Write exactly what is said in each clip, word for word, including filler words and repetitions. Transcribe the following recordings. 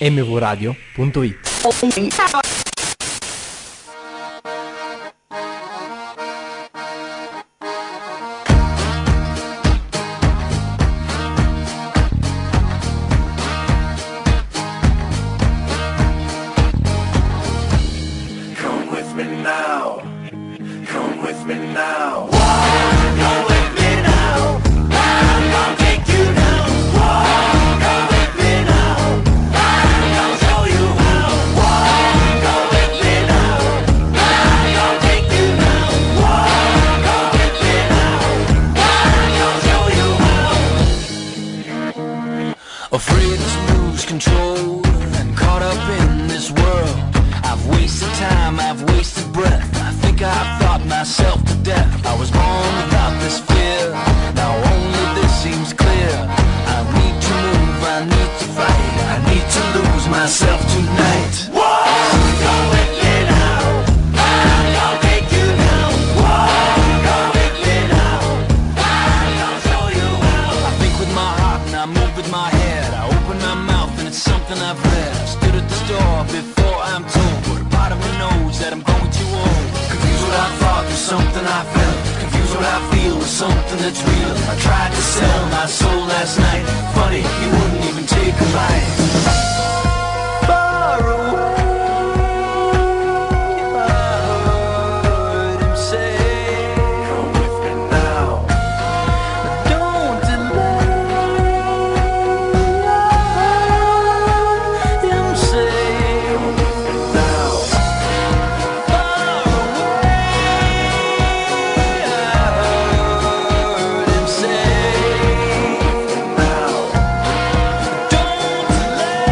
m v radio punto it. Afraid to lose control and caught up in this world. I've wasted time, I've wasted breath. I think I've thought myself to death. I was born without this fear. Now only this seems clear. I need to move, I need to fight. I need to lose myself tonight. Whoa, go with me now. I'll take you now. Whoa, go with me now. I'll show you how. I think with my heart and I move with my head. I open my mouth and it's something I've read. I stood at the store before I'm told, but a part of me knows that I'm going too old. Confused what I thought with something I felt. Confused what I feel with something that's real. I tried to sell my soul last night. Funny, he wouldn't even take a bite. Far away, I heard him say, come with me now. Don't delay. Him say, come with me now. Far away, I heard him say, now. Don't delay.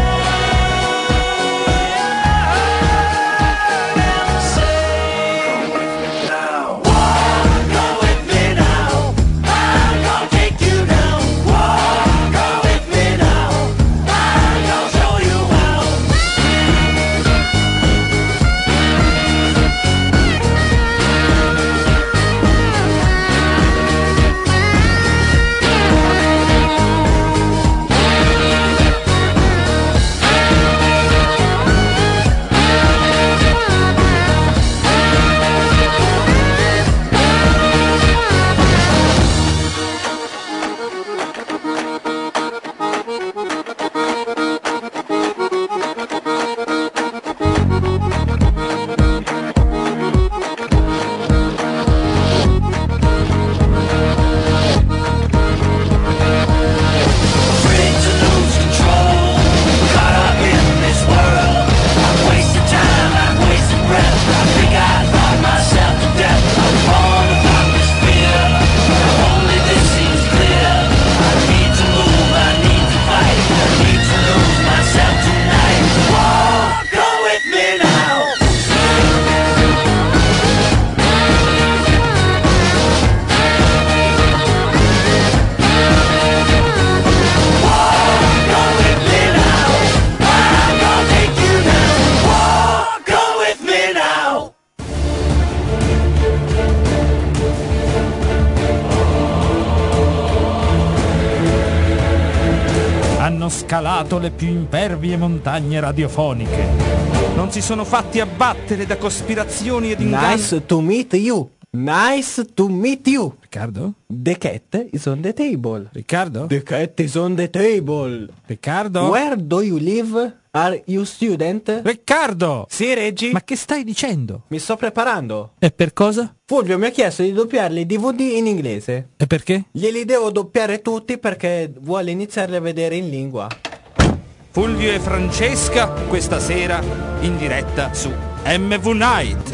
Him say, come with me now. Walk, go with me now. I'm gonna take you down. Walk, go with me now. I'm gonna show you how. Afraid to lose control, caught up in this world. I've wasted time, I've wasted breath. I think I thought myself to death. I was born without this fear. Only this seems clear. I need to move, I need to fight. I need to lose myself tonight. Whoa, go with me now. Go with me now. I'm gonna take you now. Whoa, go with me now. Hanno scalato le più impervie montagne radiofoniche. Non si sono fatti abbattere da cospirazioni ed inganni. Nice to meet you. Nice to meet you. Riccardo? The cat is on the table. Riccardo? The cat is on the table. Riccardo? Where do you live? Are you student? Riccardo! Sì, Reggi? Ma che stai dicendo? Mi sto preparando. E per cosa? Fulvio mi ha chiesto di doppiarli i D V D in inglese. E perché? Glieli devo doppiare tutti perché vuole iniziarli a vedere in lingua. Fulvio e Francesca questa sera in diretta su M V Night.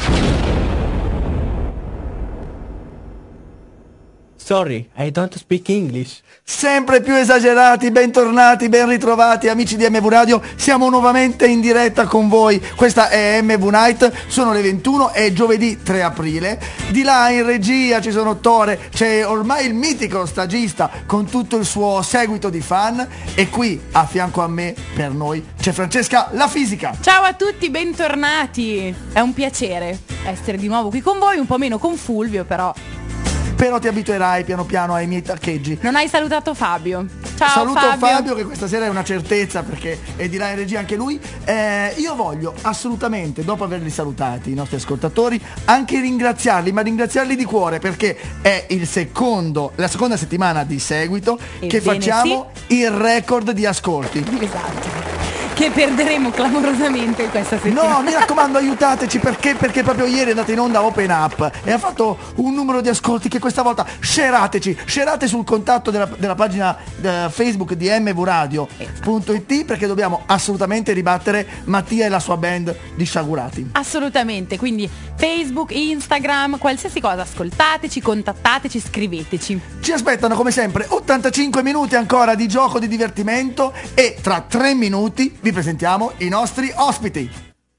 Sorry, I don't speak English. Sempre più esagerati, bentornati, ben ritrovati amici di M V Radio, siamo nuovamente in diretta con voi, questa è M V Night, sono le ventuno, è giovedì tre aprile, di là in regia ci sono Tore, c'è ormai il mitico stagista con tutto il suo seguito di fan e qui a fianco a me, per noi, c'è Francesca la fisica. Ciao a tutti, bentornati, è un piacere essere di nuovo qui con voi, un po' meno con Fulvio però. però ti abituerai piano piano ai miei taccheggi. Non hai salutato Fabio. Ciao Saluto Fabio. Fabio che questa sera è una certezza perché è di là in regia anche lui. Eh, io voglio assolutamente, dopo averli salutati i nostri ascoltatori, anche ringraziarli, ma ringraziarli di cuore perché è il secondo, la seconda settimana di seguito Ebbene che facciamo sì. il record di ascolti. Esatto. Che perderemo clamorosamente questa settimana. No, mi raccomando, aiutateci perché, perché proprio ieri è andata in onda Open Up e ha fatto un numero di ascolti che questa volta shareateci, sharate sul contatto della, della pagina eh, Facebook di m v radio punto i t perché dobbiamo assolutamente ribattere Mattia e la sua band di sciagurati. Assolutamente, quindi Facebook, Instagram, qualsiasi cosa, ascoltateci, contattateci, scriveteci. Ci aspettano come sempre ottantacinque minuti ancora di gioco, di divertimento e tra tre minuti vi presentiamo i nostri ospiti.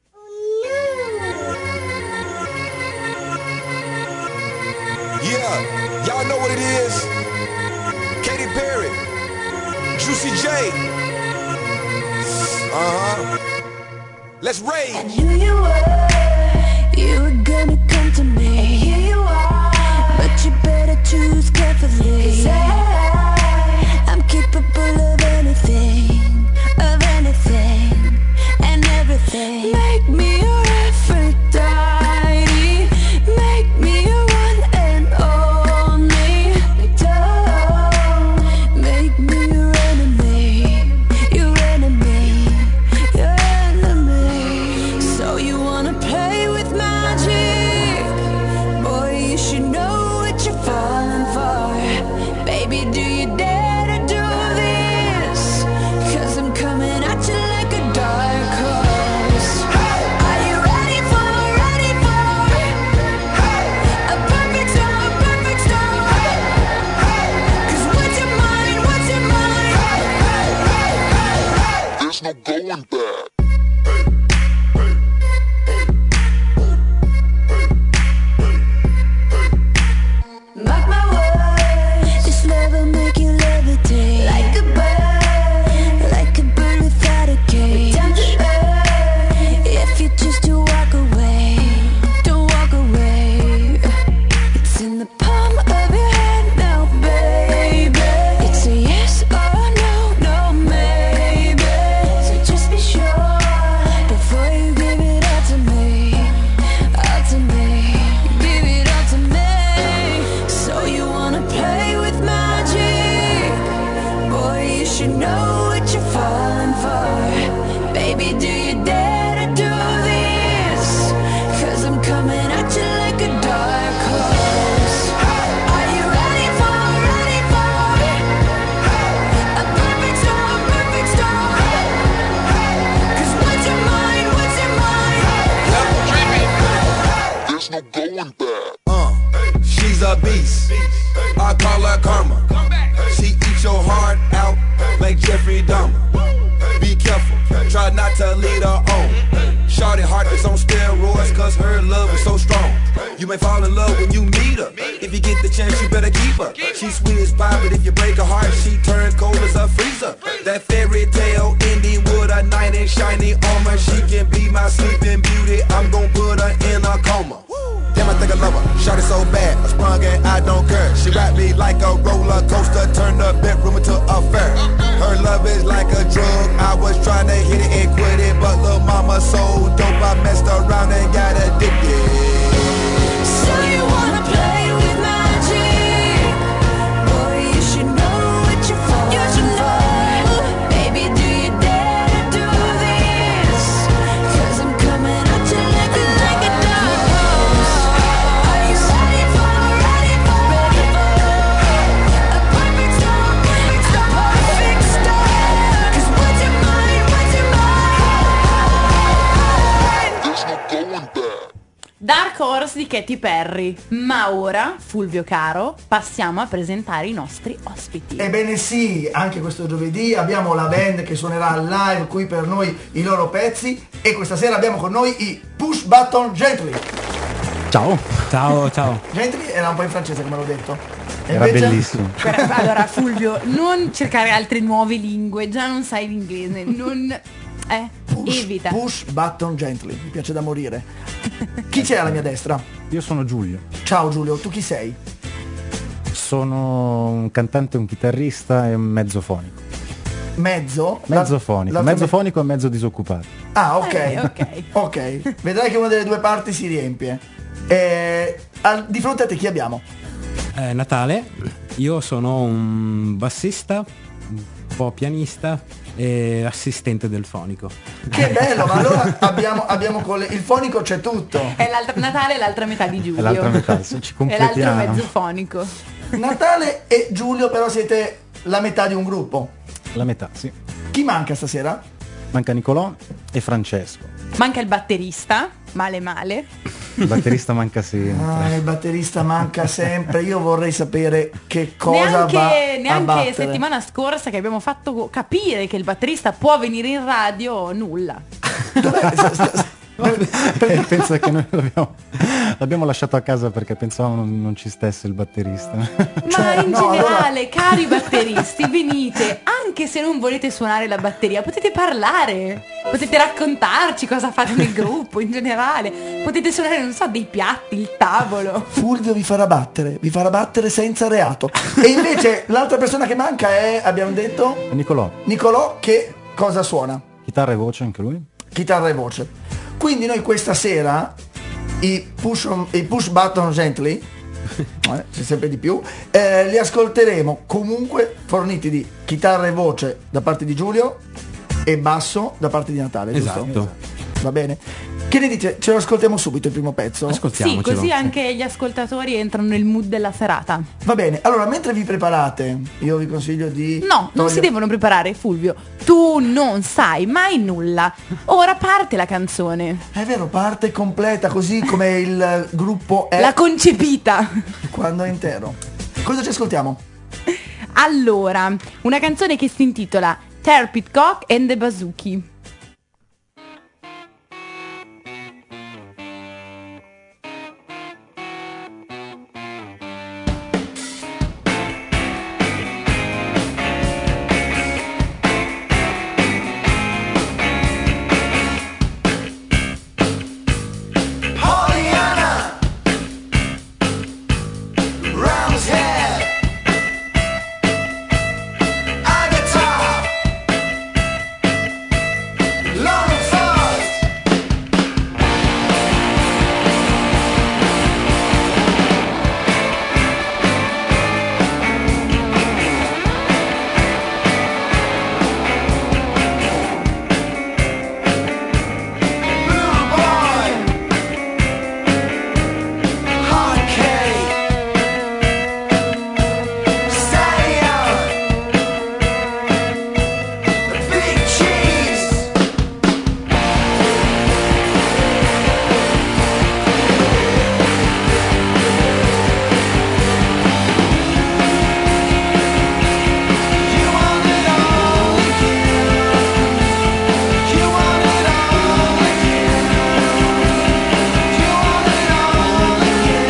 Yeah, y'all know what it is. Katy Perry, Juicy J. Uh-huh. Let's rage. I knew you were, you were gonna come to me. And here you are, but you better choose carefully. 'Cause I, I'm capable of anything, of anything and everything. Make me your Aphrodite, make me your one and only. Don't make me your enemy, your enemy, your enemy. So you wanna play with magic? Boy, you should know what you're falling for. Baby, do you dare to do this? 'Cause I'm coming at you like a dark horse. Are you ready for, ready for a perfect storm, perfect storm? 'Cause what's your mind, what's your mind? There's no going back. Mark my words, this love will make you levitate like a bird, like a bird without a cage. Down to earth, if you choose to walk away, don't walk away. It's in the palm of your hand now, baby. It's a yes or no, no maybe. So just be sure before you give it all to me, all to me, give it all to me. So you wanna play with magic? Boy, you should know what you're falling for. Baby, do you dare to do this? 'Cause I'm coming at you like a dark horse. Are you ready for, ready for a perfect storm, perfect storm? 'Cause what's your mind, what's your mind? There's no going back. Uh, she's a beast. I call her karma. She eats your heart out like Jeffrey Dahmer. Be careful, try not to lead her on. Shorty heart is on steroids, cause her love is so strong. You may fall in love when you meet her. If you get the chance, you better keep her. She's sweet as pie, but if you break her heart, she turns cold as a freezer. That fairy tale ending with a knight in shiny armor. She can be my sleeping beauty, I'm gon' put her in a coma. Damn, I think I love her. Shot it so bad, I sprung and I don't care. She wrapped me like a roller coaster, turned the bedroom into a fair. Her love is like a drug. I was trying to hit it and quit it, but lil' mama so dope, I messed around and got addicted. So you wanna play with magic? Boy, you should know what you're falling for. Baby, do you dare to do this? 'Cause I'm coming at you like a, like a dark horse. Are you ready for, ready for, ready for a perfect storm, perfect storm, perfect storm? 'Cause what's your mind, what's your mind? There's no going back. Dark Horse di Katy Perry. Ma ora, Fulvio caro, passiamo a presentare i nostri ospiti. Ebbene sì, anche questo giovedì abbiamo la band che suonerà live qui per noi i loro pezzi e questa sera abbiamo con noi i Push Button Gently. Ciao. Ciao, ciao. Gently era un po' in francese come l'ho detto. E Era invece- bellissimo. Guarda, allora Fulvio, non cercare altre nuove lingue, già non sai l'inglese, non... Eh, Push, evita. Push Button Gently, mi piace da morire. Chi c'è alla mia destra? Io sono Giulio. Ciao Giulio, tu chi sei? Sono un cantante, un chitarrista e un mezzofonico. Mezzo? Mezzofonico, L'altro mezzofonico e mezzo disoccupato. Ah, ok. Eh, ok. Ok, vedrai che una delle due parti si riempie. Eh, al- di fronte a te chi abbiamo? Eh, Natale, io sono un bassista, un po' pianista e assistente del fonico. Che bello, ma allora abbiamo, abbiamo con le- il fonico c'è tutto. È l'altra Natale e l'altra metà di Giulio. È l'altra metà, se ci È l'altro completiamo. mezzo fonico. Natale e Giulio però siete la metà di un gruppo. La metà, sì. Chi manca stasera? Manca Nicolò e Francesco. Manca il batterista, male male. Il batterista manca sempre. Ah, il batterista manca sempre. Io vorrei sapere che cosa neanche va a neanche battere. settimana scorsa che abbiamo fatto capire che il batterista può venire in radio, nulla. Eh, penso che noi l'abbiamo, l'abbiamo lasciato a casa perché pensavamo non, non ci stesse il batterista. Ma Cioè, in no, generale, cari batteristi, venite, anche se non volete suonare la batteria, potete parlare, potete raccontarci cosa fate nel gruppo in generale, potete suonare, non so, dei piatti, il tavolo. Fulvio vi farà battere, vi farà battere senza reato. E invece l'altra persona che manca è, abbiamo detto, Nicolò, Nicolò, che cosa suona? chitarra e voce anche lui. Chitarra e voce. Quindi noi questa sera i push, i push button gently, eh, c'è sempre di più, eh, li ascolteremo comunque forniti di chitarra e voce da parte di Giulio e basso da parte di Natale, giusto? Esatto. Va bene? Che ne dite? Ce lo ascoltiamo subito il primo pezzo? Sì, Ascoltiamocelo. così anche gli ascoltatori entrano nel mood della serata. Va bene, allora mentre vi preparate io vi consiglio di... No, non si togliere- devono preparare, Fulvio. Tu non sai mai nulla. Ora parte la canzone. È vero, parte completa così come il gruppo è La concepita. quando è intero. Cosa ci ascoltiamo? Allora, una canzone che si intitola Tear Pitcock and the Bazooki. Pollyanna, round head, a guitar, long fuzz. Blue boy, hard cake, stallion, big cheese. You want it all again. You want it all again. You want it all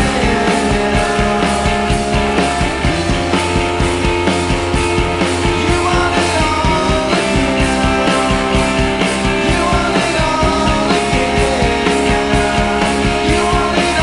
again. You want it all again. You want it all again. You want it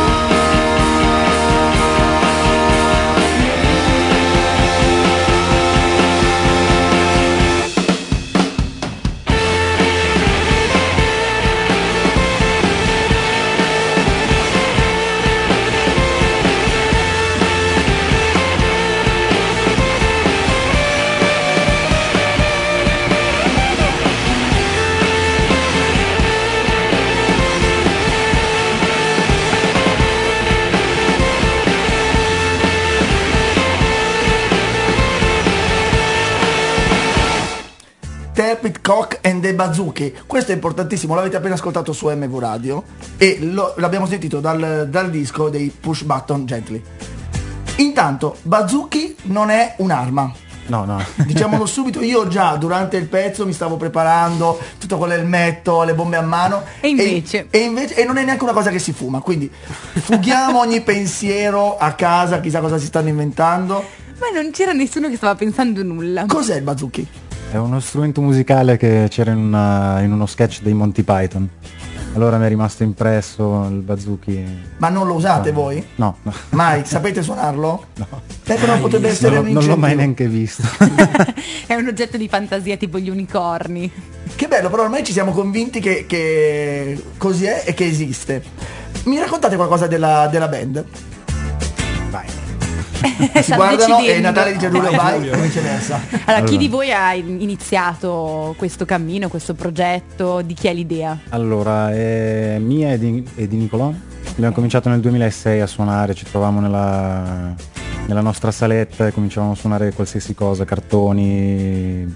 Tear Pitcock and the Bazooki. Questo è importantissimo, l'avete appena ascoltato su M V Radio e lo- l'abbiamo sentito dal, dal disco dei Push Button Gently. Intanto, bazooki non è un'arma. No, no. Diciamolo subito, io già durante il pezzo mi stavo preparando tutto con l'elmetto, le bombe a mano. E invece? E, e invece e non è neanche una cosa che si fuma, quindi fughiamo ogni pensiero a casa, chissà cosa si stanno inventando. Ma non c'era nessuno che stava pensando nulla. Cos'è il bazooki? È uno strumento musicale che c'era in, una- in uno sketch dei Monty Python. Allora mi è rimasto impresso il bazooki. Ma non lo usate voi? No, no. Mai? Sapete suonarlo? No. Beh, però potrebbe essere non, un non l'ho mai incentivo. neanche visto. È un oggetto di fantasia tipo gli unicorni. Che bello, però ormai ci siamo convinti che, che così è e che esiste. Mi raccontate qualcosa della, della band? Vai. Si Sta guardano decidendo. e Natale dice Giulio Vai, vai Giulio. e viceversa. Allora, chi Allora. di voi ha iniziato questo cammino, questo progetto? Di chi è l'idea? Allora, è mia e di, e di Nicolò. Abbiamo cominciato nel duemilasei a suonare, ci trovavamo nella, nella nostra saletta e cominciavamo a suonare qualsiasi cosa, cartoni,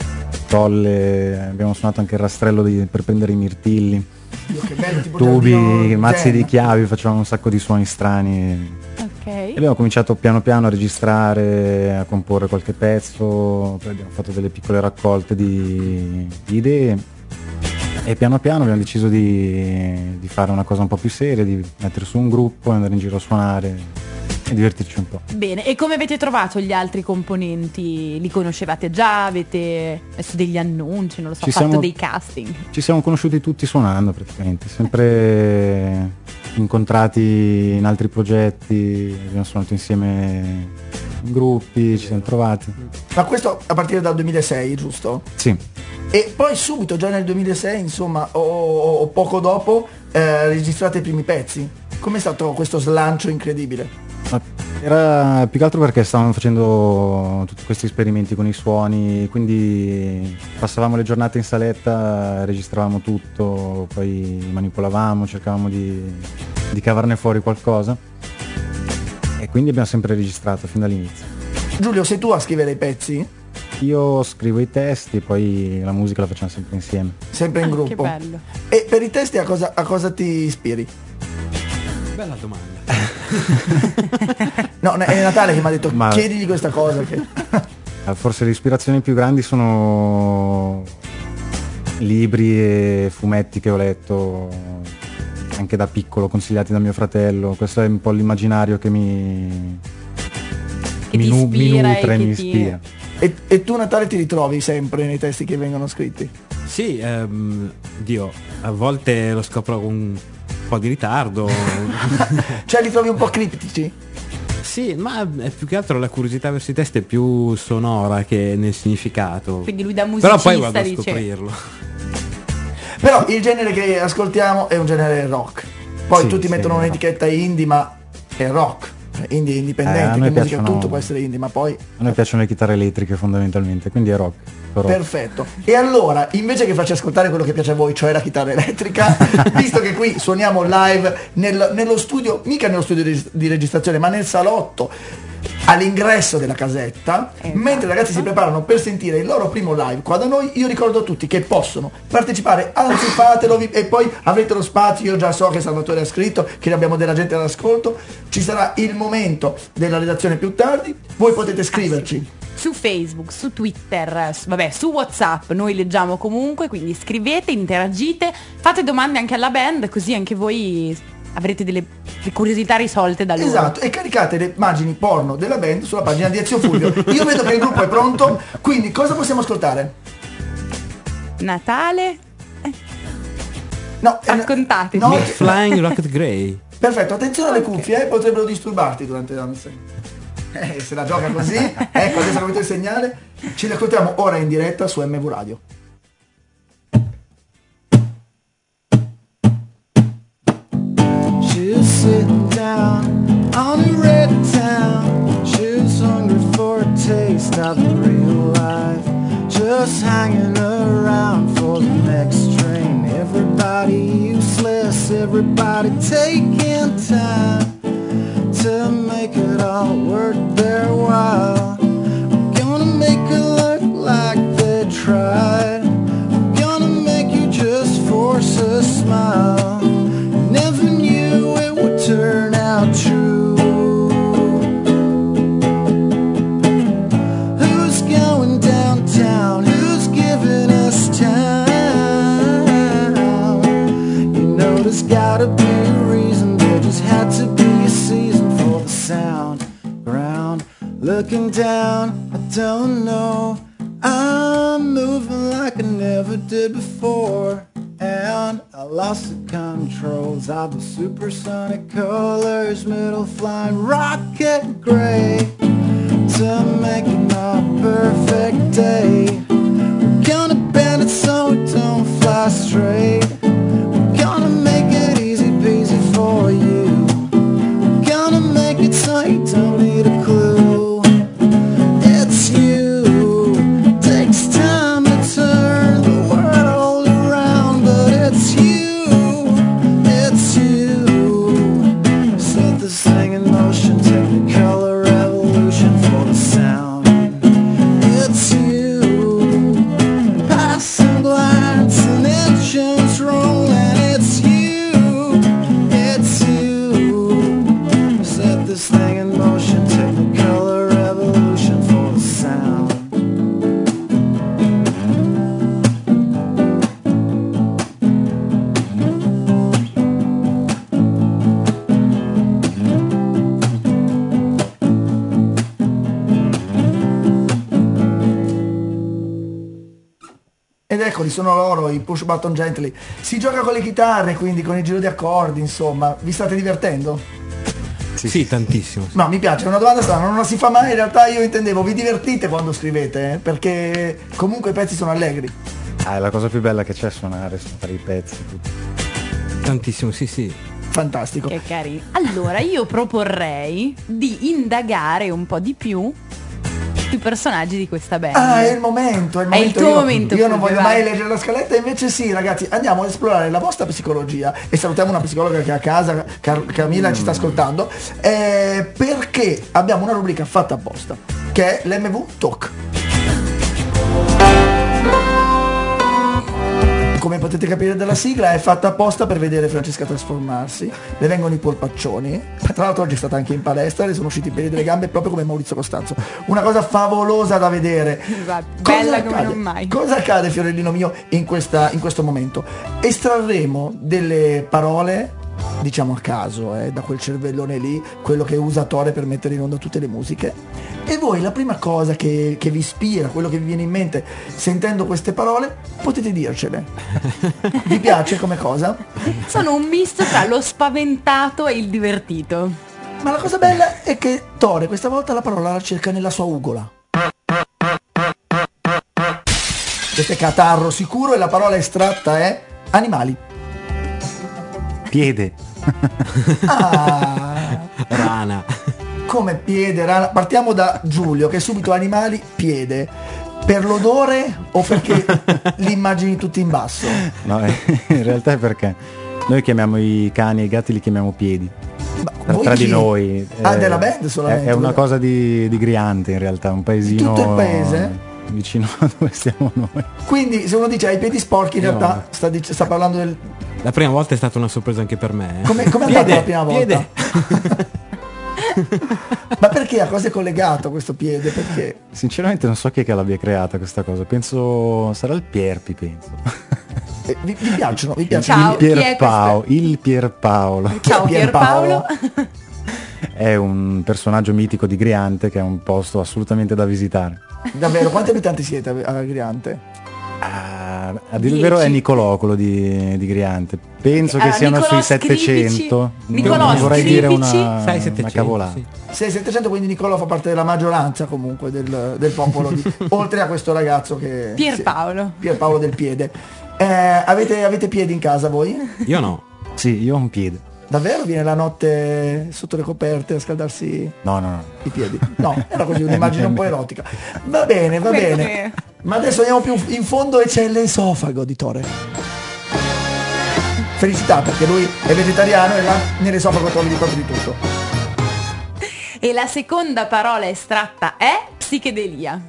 tolle, abbiamo suonato anche il rastrello di- per prendere i mirtilli, Dio, che bello, tipo tubi, giardino mazzi zen. di chiavi, facevamo un sacco di suoni strani. Ok. E abbiamo cominciato piano piano a registrare, a comporre qualche pezzo, poi abbiamo fatto delle piccole raccolte di, di idee e piano piano abbiamo deciso di, di fare una cosa un po' più seria, di mettere su un gruppo, andare in giro a suonare e divertirci un po'. Bene, e come avete trovato gli altri componenti? Li conoscevate già? Avete messo degli annunci? Non lo so, Ci fatto siamo- dei casting? Ci siamo conosciuti tutti suonando praticamente, sempre incontrati in altri progetti, abbiamo suonato insieme in gruppi, ci siamo trovati. Ma questo a partire dal duemilasei, giusto? Sì. E poi subito, già nel duemilasei, insomma, o, o poco dopo, eh, registrate i primi pezzi. Com'è stato questo slancio incredibile? Ma era più che altro perché stavamo facendo tutti questi esperimenti con i suoni, quindi passavamo le giornate in saletta, registravamo tutto, poi manipolavamo, cercavamo di, di cavarne fuori qualcosa e quindi abbiamo sempre registrato fin dall'inizio. Giulio, sei tu a scrivere i pezzi? Io scrivo i testi, poi la musica la facciamo sempre insieme. Sempre in Ah, gruppo. che bello. E per i testi a cosa, a cosa ti ispiri? Bella domanda. No, è Natale che mi ha detto Ma- chiedigli questa cosa. Che... Forse le ispirazioni più grandi sono libri e fumetti che ho letto anche da piccolo, consigliati da mio fratello. Questo è un po' l'immaginario che mi, Che mi, ti nu- mi ispira e nutre, che mi ti- ispira. E, e tu Natale ti ritrovi sempre nei testi che vengono scritti? Sì, ehm, Dio, a volte lo scopro con un po' di ritardo. Cioè li trovi un po' criptici? Sì, ma è più che altro la curiosità verso i testi è più sonora che nel significato. Quindi lui da Però musicista poi vado a dice... scoprirlo. Però il genere che ascoltiamo è un genere rock. Poi Sì, tutti sì, mettono rock. un'etichetta indie, ma è rock. Indie Eh, indipendente, a che noi musica piacciono- tutto può essere indie, ma poi A noi piacciono le chitarre elettriche fondamentalmente, quindi è rock. Però perfetto. E allora, invece che farci ascoltare quello che piace a voi, cioè la chitarra elettrica, visto che qui suoniamo live nel- nello studio, mica nello studio di, di registrazione, ma nel salotto, all'ingresso della casetta, Esatto. mentre i ragazzi si preparano per sentire il loro primo live qua da noi, io ricordo a tutti che possono partecipare, anzi fatelo vi- e poi avrete lo spazio. Io già so che Salvatore ha scritto che abbiamo della gente all'ascolto, ci sarà il momento della redazione più tardi, voi potete scriverci. Su Facebook, su Twitter, su- vabbè, su WhatsApp, noi leggiamo comunque, quindi scrivete, interagite, fate domande anche alla band, così anche voi avrete delle curiosità risolte da loro. Esatto, e caricate le immagini porno della band sulla pagina di Ezio Fulvio. Io vedo che il gruppo è pronto, quindi cosa possiamo ascoltare? Natale? No, eh, Raccontateci. no, Flying Rocket Grey. perfetto, attenzione alle cuffie, eh, potrebbero disturbarti durante la danza. Eh, se la gioca così, ecco, adesso avete il segnale. Ci ascoltiamo ora in diretta su M V Radio. She was sitting down on a red town. She was hungry for a taste of real life. Just hanging around for the next train. Everybody useless, everybody taking time to make it all worth their while. I'm gonna make it look like they tried. I'm gonna make you just force a smile. Never knew it would turn out true. Who's going downtown? Who's giving us time? You know there's gotta be a reason. There just had to be a season for the sound. Ground, looking down, I don't know. I'm moving like I never did before. hand. I lost the controls of the supersonic colors, middle flying rocket gray, to make it a perfect day. We're gonna bend it so it don't fly straight. We're gonna make it easy peasy for you. We're gonna make it so you don't need a clue. It's you. Takes time to turn the world around, but it's you. It's you. Set this thing in motion, Technicolor revolution for the sound. It's you. Passing glance and engines rolling. It's you. It's you. Set this thing in motion, Technicolor revolution for the sound. Ed eccoli, sono loro, i Push Button Gently. Si gioca con le chitarre, quindi con il giro di accordi, insomma. Vi state divertendo? Sì, sì, tantissimo. No, mi piace, è una domanda strana, non la si fa mai, in realtà io intendevo, vi divertite quando scrivete, eh? Perché comunque i pezzi sono allegri. Ah, è la cosa più bella che c'è, suonare, fare i pezzi, tutto. Tantissimo, sì, sì. Fantastico. Che carino. Allora io proporrei di indagare un po' di più sui personaggi di questa band. Ah, è il momento, è il È il momento. tuo io, momento, Io non Fulvio, voglio vai. mai leggere la scaletta, invece sì, ragazzi, andiamo ad esplorare la vostra psicologia e salutiamo una psicologa che è a casa, Car- Camilla, ci sta ascoltando, eh, perché abbiamo una rubrica fatta apposta, che è l'M V Talk. Come potete capire dalla sigla, è fatta apposta per vedere Francesca trasformarsi. Le vengono i polpaccioni. Tra l'altro oggi è stata anche in palestra, le sono usciti i peli delle gambe proprio come Maurizio Costanzo. Una cosa favolosa da vedere. Esatto, Cosa bella come accade? non mai. Cosa accade, Fiorellino mio, in, questa, in questo momento? Estrarremo delle parole, diciamo a caso, eh, da quel cervellone lì, quello che usa Tore per mettere in onda tutte le musiche. E voi la prima cosa che, che vi ispira, quello che vi viene in mente sentendo queste parole, potete dircele. Vi piace come cosa? Sono un misto tra lo spaventato e il divertito. Ma la cosa bella è che Tore questa volta la parola la cerca nella sua ugola. Questo è catarro sicuro e la parola estratta è animali. Piede. Ah, Rana. come piede, rana. Partiamo da Giulio che subito animali, piede. Per l'odore o perché li immagini tutti in basso? No, eh, in realtà è perché noi chiamiamo i cani e i gatti li chiamiamo piedi. Ma Tra, voi tra chi? di noi. Ah, eh, della band È, solamente? è una cosa di, di Griante in realtà, un paesino. Tutto il paese? Vicino a dove stiamo noi. Quindi se uno dice hai i piedi sporchi in Io realtà no. sta, dic- sta parlando del... La prima volta è stata una sorpresa anche per me. Eh. Come è andata Piede, la prima volta? piede. Ma perché a cosa è collegato questo piede? Perché? Sinceramente non so chi è che l'abbia creata questa cosa. Penso sarà il Pierpi, penso. Eh, vi, vi piacciono? Vi piacciono? Ciao, il chi è Pierpaolo, questo? il Pierpaolo. Ciao Pierpaolo. Pierpaolo. È un personaggio mitico di Griante che è un posto assolutamente da visitare. Davvero, quanti abitanti siete a a Griante? Ah, a dire il vero è Nicolò quello di, di Griante. Penso Allora, che siano Nicolò, sui settecento. Nicolò, Non vorrei dire scrivici. una, Sai, una settecento, cavolata. sì. sei settecento, quindi Nicolò fa parte della maggioranza comunque del, del popolo di, oltre a questo ragazzo che Pierpaolo. sì, Pierpaolo del piede. Eh, avete, avete piedi in casa voi? Io no. Sì, io ho un piede. Davvero viene la notte sotto le coperte a scaldarsi No, no, no. i piedi? No, era così un'immagine un po' erotica. Va bene, va Quello bene. che- Ma adesso andiamo più in fondo e c'è l'esofago di Tore. Felicità perché lui è vegetariano e là nell'esofago trovi di proprio di tutto. E la seconda parola estratta è psichedelia.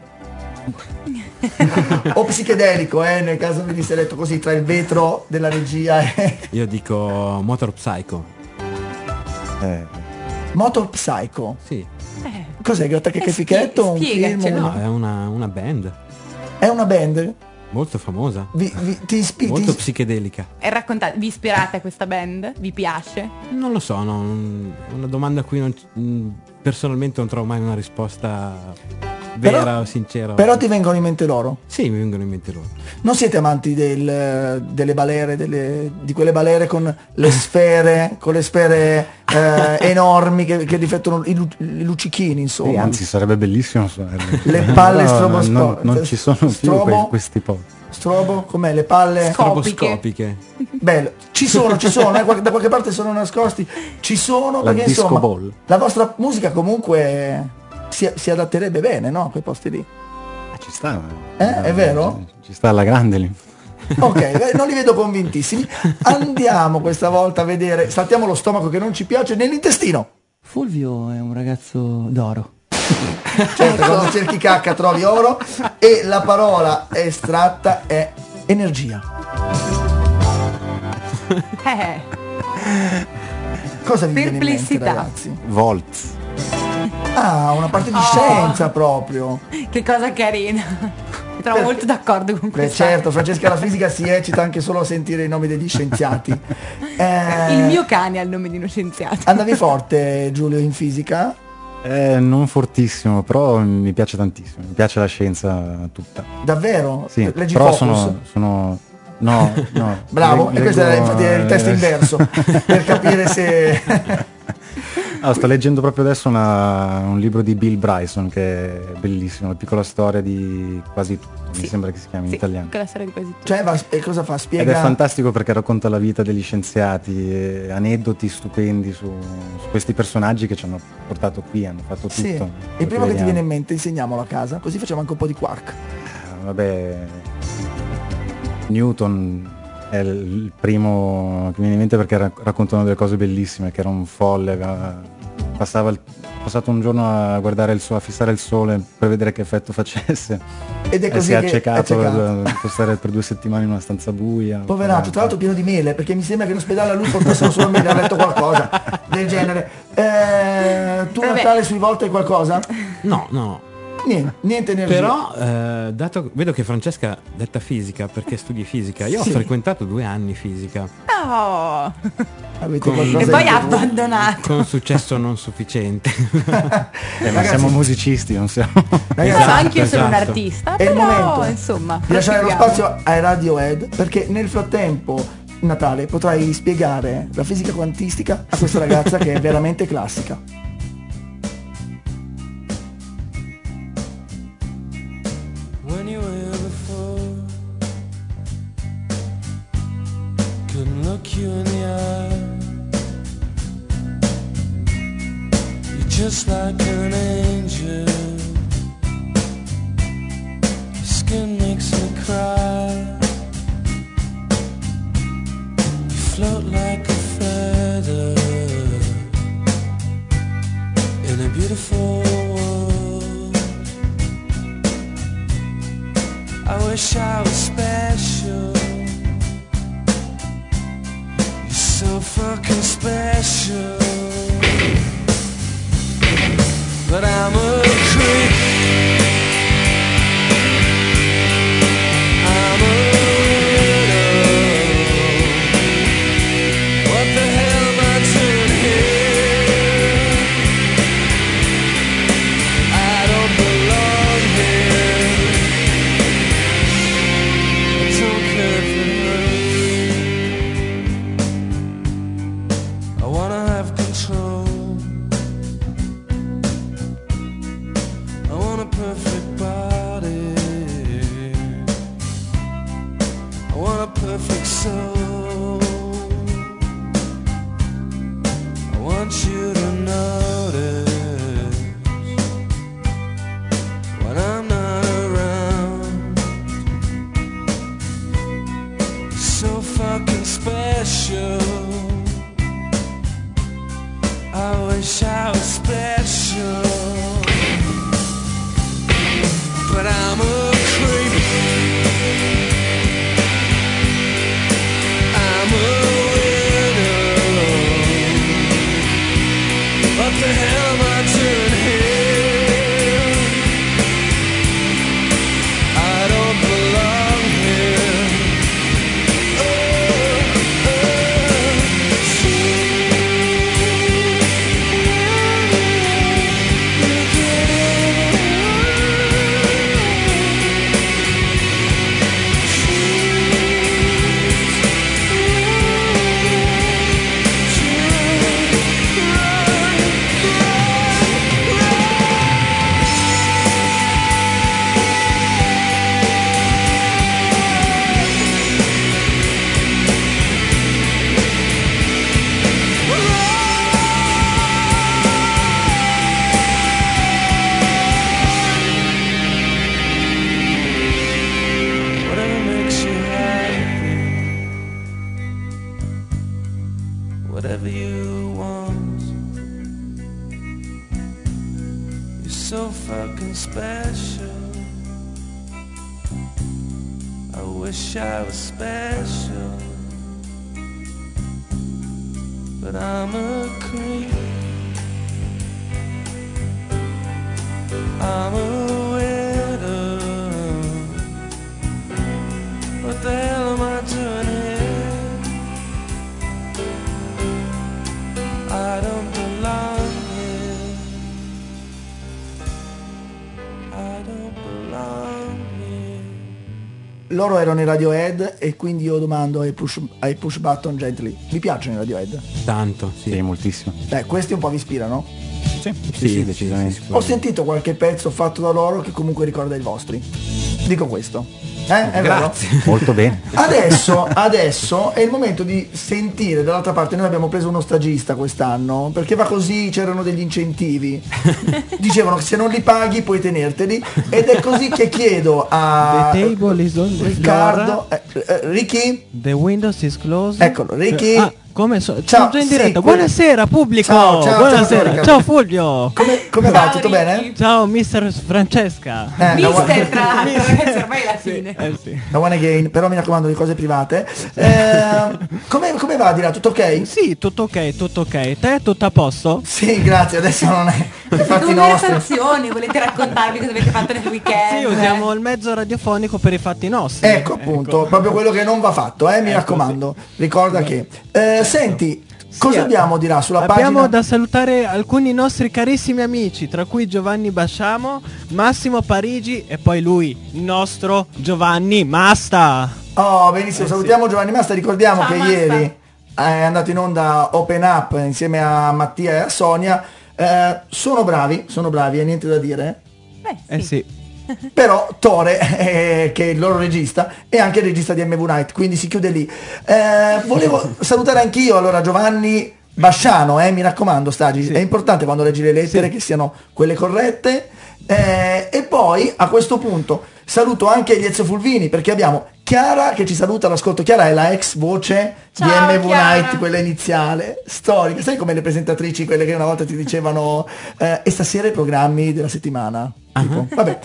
O psichedelico, eh, nel caso venisse letto così tra il vetro della regia e Io dico Motor Psycho. Eh, Motor Psycho. Sì. Cos'è? Gratta che Eh, che fichetto? Un spiegacelo. film? No, è una, una band È una band? molto famosa. Vi, vi- ti ispi- Molto ti- psichedelica. E raccontate, vi ispirate a questa band? Vi piace? Non lo so, non- è una domanda a cui non- mh, personalmente non trovo mai una risposta vera Però- o sincera. Però ti vengono in mente loro? Sì, mi vengono in mente loro. Non siete amanti del- delle balere, delle- di quelle balere con le sfere, con le sfere eh, enormi che, che riflettono i, lu- i luccichini, insomma. Sì, anzi sarebbe bellissimo suonarli. Le palle Però strobosco- non, non ci sono più strobo? que- questi po'. Strobo? Com'è? Le palle? Stroboscopiche. Bello, ci sono, ci sono, eh, qualche- da qualche parte sono nascosti, ci sono La perché disco insomma ball. la vostra musica comunque si, si adatterebbe bene, no? A quei posti lì. Ci sta. Eh, è vero? Ci sta alla grande lì. Ok, eh, non li vedo convintissimi. Andiamo questa volta a vedere, saltiamo lo stomaco che non ci piace nell'intestino. Fulvio è un ragazzo d'oro. Certo, quando cerchi cacca trovi oro e la parola estratta è energia. Eh, Cosa vi viene in mente, Perplessità. ragazzi? Volts. Ah, una parte di Oh. scienza proprio. che cosa carina. Mi trovo Perché- molto d'accordo con Beh, questa. certo, Francesca la fisica si eccita anche solo a sentire i nomi degli scienziati. Eh, Il mio cane ha il nome di uno scienziato. Andavi forte, Giulio, in fisica? Eh, non fortissimo, però mi piace tantissimo. Mi piace la scienza tutta. Davvero? Sì, Leggi però Focus? sono, sono... No, no. Bravo, Leg- e questo leggo- è infatti è il test eh, inverso per capire se Ah, sto leggendo proprio adesso una- un libro di Bill Bryson che è bellissimo, la piccola storia di quasi tutto, mi sembra che si chiami in Sì, italiano. con la storia di quasi tutto. cioè va, e cosa fa? Ed Spiega. è fantastico perché racconta la vita degli scienziati, eh, aneddoti stupendi su, su questi personaggi che ci hanno portato qui, hanno fatto tutto. Sì. quello Il primo che ti vediamo. viene in mente, insegniamolo a casa, così facciamo anche un po' di quark. Eh, Vabbè, Newton è il il primo che mi viene in mente perché rac- raccontano delle cose bellissime, che era un folle, aveva- passava il, passato un giorno a guardare il sole, a fissare il sole per vedere che effetto facesse. Ed è e così si è che è accecato accecato. per, per stare per due settimane in una stanza buia. Poveraccio, tra l'altro pieno di mele, perché mi sembra che in ospedale a lui portassero solo mele, ha letto qualcosa del genere. Eh, tu Vabbè. Natale sui volti hai qualcosa? No, no. Niente, niente energia. Però eh, dato, vedo che Francesca detta fisica perché studi fisica. Io Sì. ho frequentato due anni fisica Oh. Avete con- qualcosa E in poi ha più? abbandonato. con successo non sufficiente. Eh, ma Ragazzi- siamo musicisti, non siamo... Ragazzi, No, anche io sono un esatto. artista, è il però momento insomma. di lasciare lo proseguiamo. spazio ai Radiohead, perché nel frattempo, Natale, potrai spiegare la fisica quantistica a questa ragazza che è veramente classica. When you were here before, couldn't look you in the eye. You're just like an angel. Your skin makes me cry. You float like a feather in a beautiful world. I wish I was special. You're so fucking special. But I'm a creep. I'm a widow. What the hell am I doing here? I don't belong here. I don't care if it hurts. I wanna have control. special. I wish I was special, but I'm a creep. I'm a widow. What the hell am I doing here? I don't belong here. I don't belong here. Loro erano i Radiohead e quindi io domando ai push, ai push button gently. Vi piacciono i Radiohead? Tanto, sì. Sì, moltissimo. Beh, questi un po' vi ispirano? Sì, sì, sì, decisamente. Ho sentito qualche pezzo fatto da loro che comunque ricorda i vostri. Dico questo. Eh? È Grazie. vero? Molto bene. Adesso, adesso è il momento di sentire dall'altra parte. Noi abbiamo preso uno stagista quest'anno perché va così, c'erano degli incentivi. Dicevano che se non li paghi puoi tenerteli. Ed è così che chiedo a The table is on the Riccardo floor. eh, eh, Ricky. The windows is closed. Eccolo, Ricky. Ah, come so? Ciao, Sono già in sì, diretta. quello- Buonasera pubblico. Ciao, ciao, Buonasera. ciao, Ciao, ciao, Fulvio. Come, come va? Tutto bene? Ciao mister Francesca. Eh, no, Mister tra l'altro, ragazzi, ormai è la fine. Eh sì. Da One Again, però mi raccomando di cose private. Eh, come, come va di là? Tutto ok? Sì, tutto ok, tutto ok. Te tutto a posto? Sì, grazie, adesso non è i fatti Come nostri. sensazioni, volete raccontarvi cosa avete fatto nel weekend? Sì, usiamo il mezzo radiofonico per i fatti nostri. Ecco appunto, proprio quello che non va fatto, eh, mi Ecco, raccomando. Ricorda che. Eh, senti, cosa abbiamo di là sulla Abbiamo pagina? da salutare alcuni nostri carissimi amici, tra cui Giovanni Basciamo, Massimo Parigi e poi lui, il nostro Giovanni Masta. Oh, benissimo, Eh, salutiamo Giovanni Masta, ricordiamo Ciao, che Masta. ieri è andato in onda Open Up insieme a Mattia e a Sonia. Eh, sono bravi, sono bravi, e niente da dire. Beh, Eh sì. sì. Però Tore, eh, che è il loro regista, è anche il regista di M V Night, quindi si chiude lì. Eh, volevo salutare anch'io allora Giovanni Basciano, eh, mi raccomando Stagi, Sì. è importante quando leggi le lettere che siano quelle corrette. Eh, e poi a questo punto saluto anche gli Ezio Fulvini perché abbiamo Chiara che ci saluta all'ascolto. Chiara è la ex voce Ciao, di M V Chiara. Night, quella iniziale, storica. Sai come le presentatrici, quelle che una volta ti dicevano eh, e stasera i programmi della settimana? Tipo, vabbè.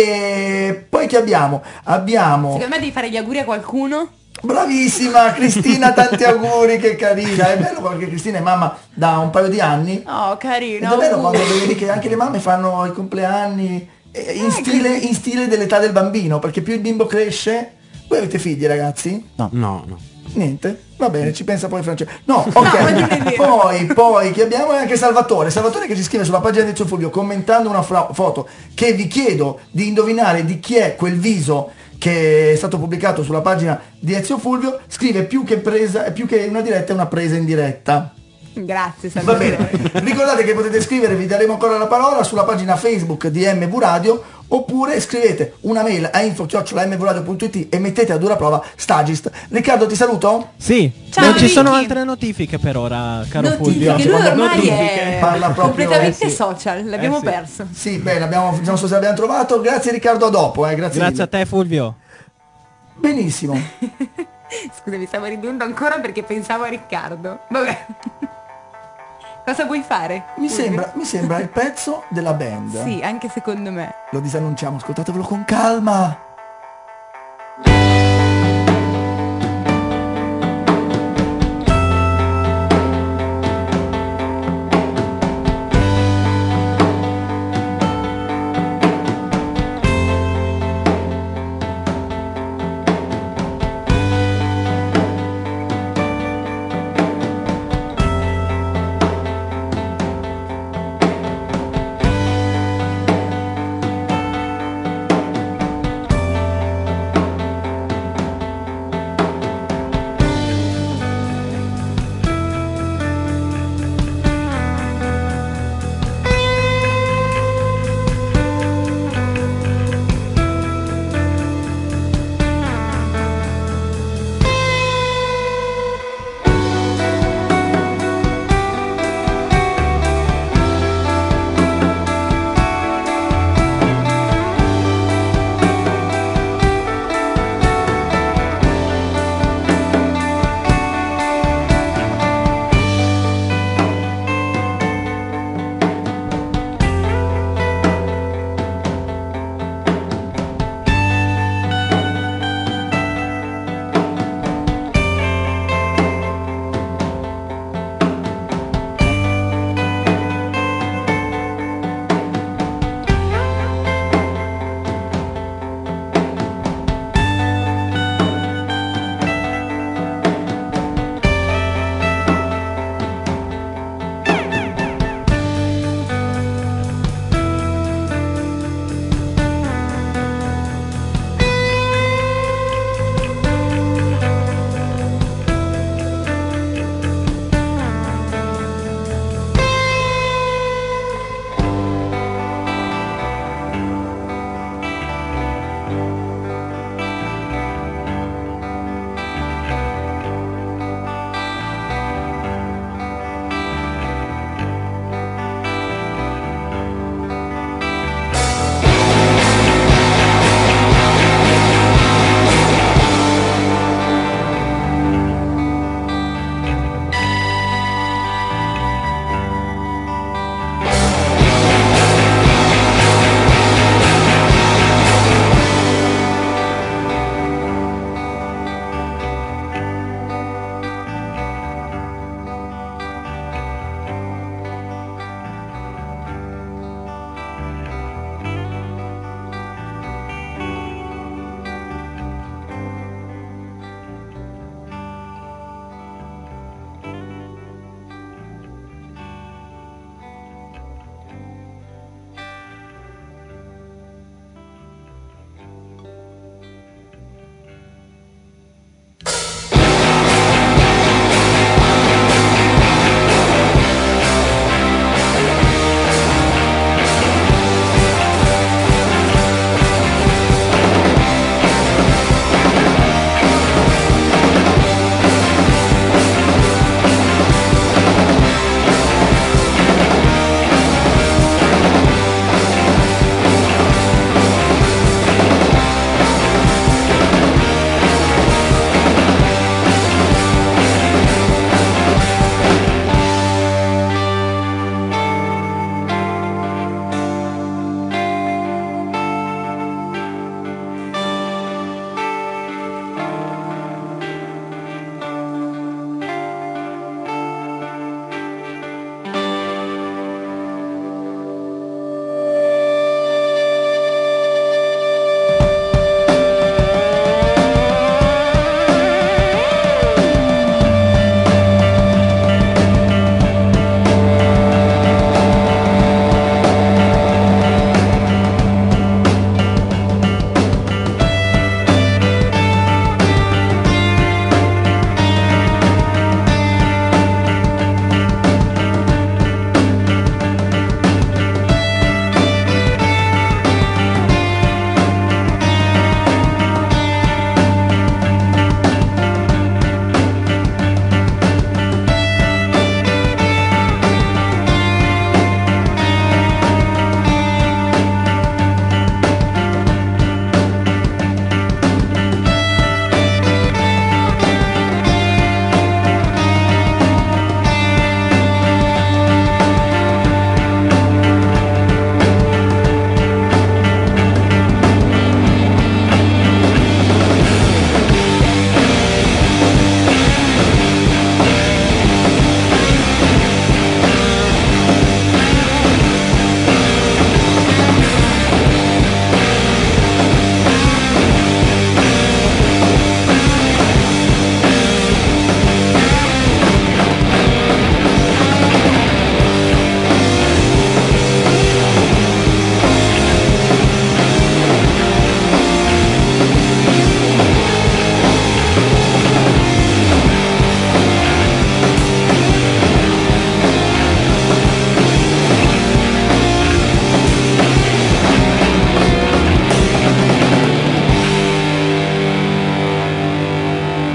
E poi che abbiamo? Abbiamo Secondo me devi fare gli auguri a qualcuno. bravissima Cristina, tanti auguri, che carina. È bello perché Cristina è mamma da un paio di anni. Oh, Ed carino. è bello auguri. quando vedi che anche le mamme fanno i compleanni eh, in, stile, in stile dell'età del bambino, perché più il bimbo cresce. Voi avete figli, ragazzi? No, no. Niente? Va bene, ci pensa poi Francesco. No, No, ma non è ok. vero. poi, poi che abbiamo è anche Salvatore. Salvatore che ci scrive sulla pagina di Zio Fulvio commentando una fra- foto che vi chiedo di indovinare di chi è quel viso che è stato pubblicato sulla pagina di Ezio Fulvio. Scrive più che presa, più che una diretta è una presa in diretta. Grazie, Va Salvatore. bene, ricordate che potete scrivere, vi daremo ancora la parola sulla pagina Facebook di M V Radio, oppure scrivete una mail a info chiocciola m v radio punto it e mettete a dura prova Stagist. Riccardo, ti saluto? Sì, Ciao, non ci sono Ricky. altre notifiche per ora, caro Fulvio. Notifiche, lui ormai Notifiche. è Parla proprio- completamente eh sì. social, l'abbiamo Eh sì. perso. Sì, bene, abbiamo, non so se l'abbiamo trovato. Grazie Riccardo, a dopo, eh, grazie. Grazie a mille. te Fulvio. Benissimo. Scusa, mi stavo ridendo ancora perché pensavo a Riccardo. Vabbè. Cosa vuoi fare? Mi Fulvio? sembra, mi sembra il pezzo della band. Sì, anche secondo me. Lo disannunciamo, ascoltatevelo con calma.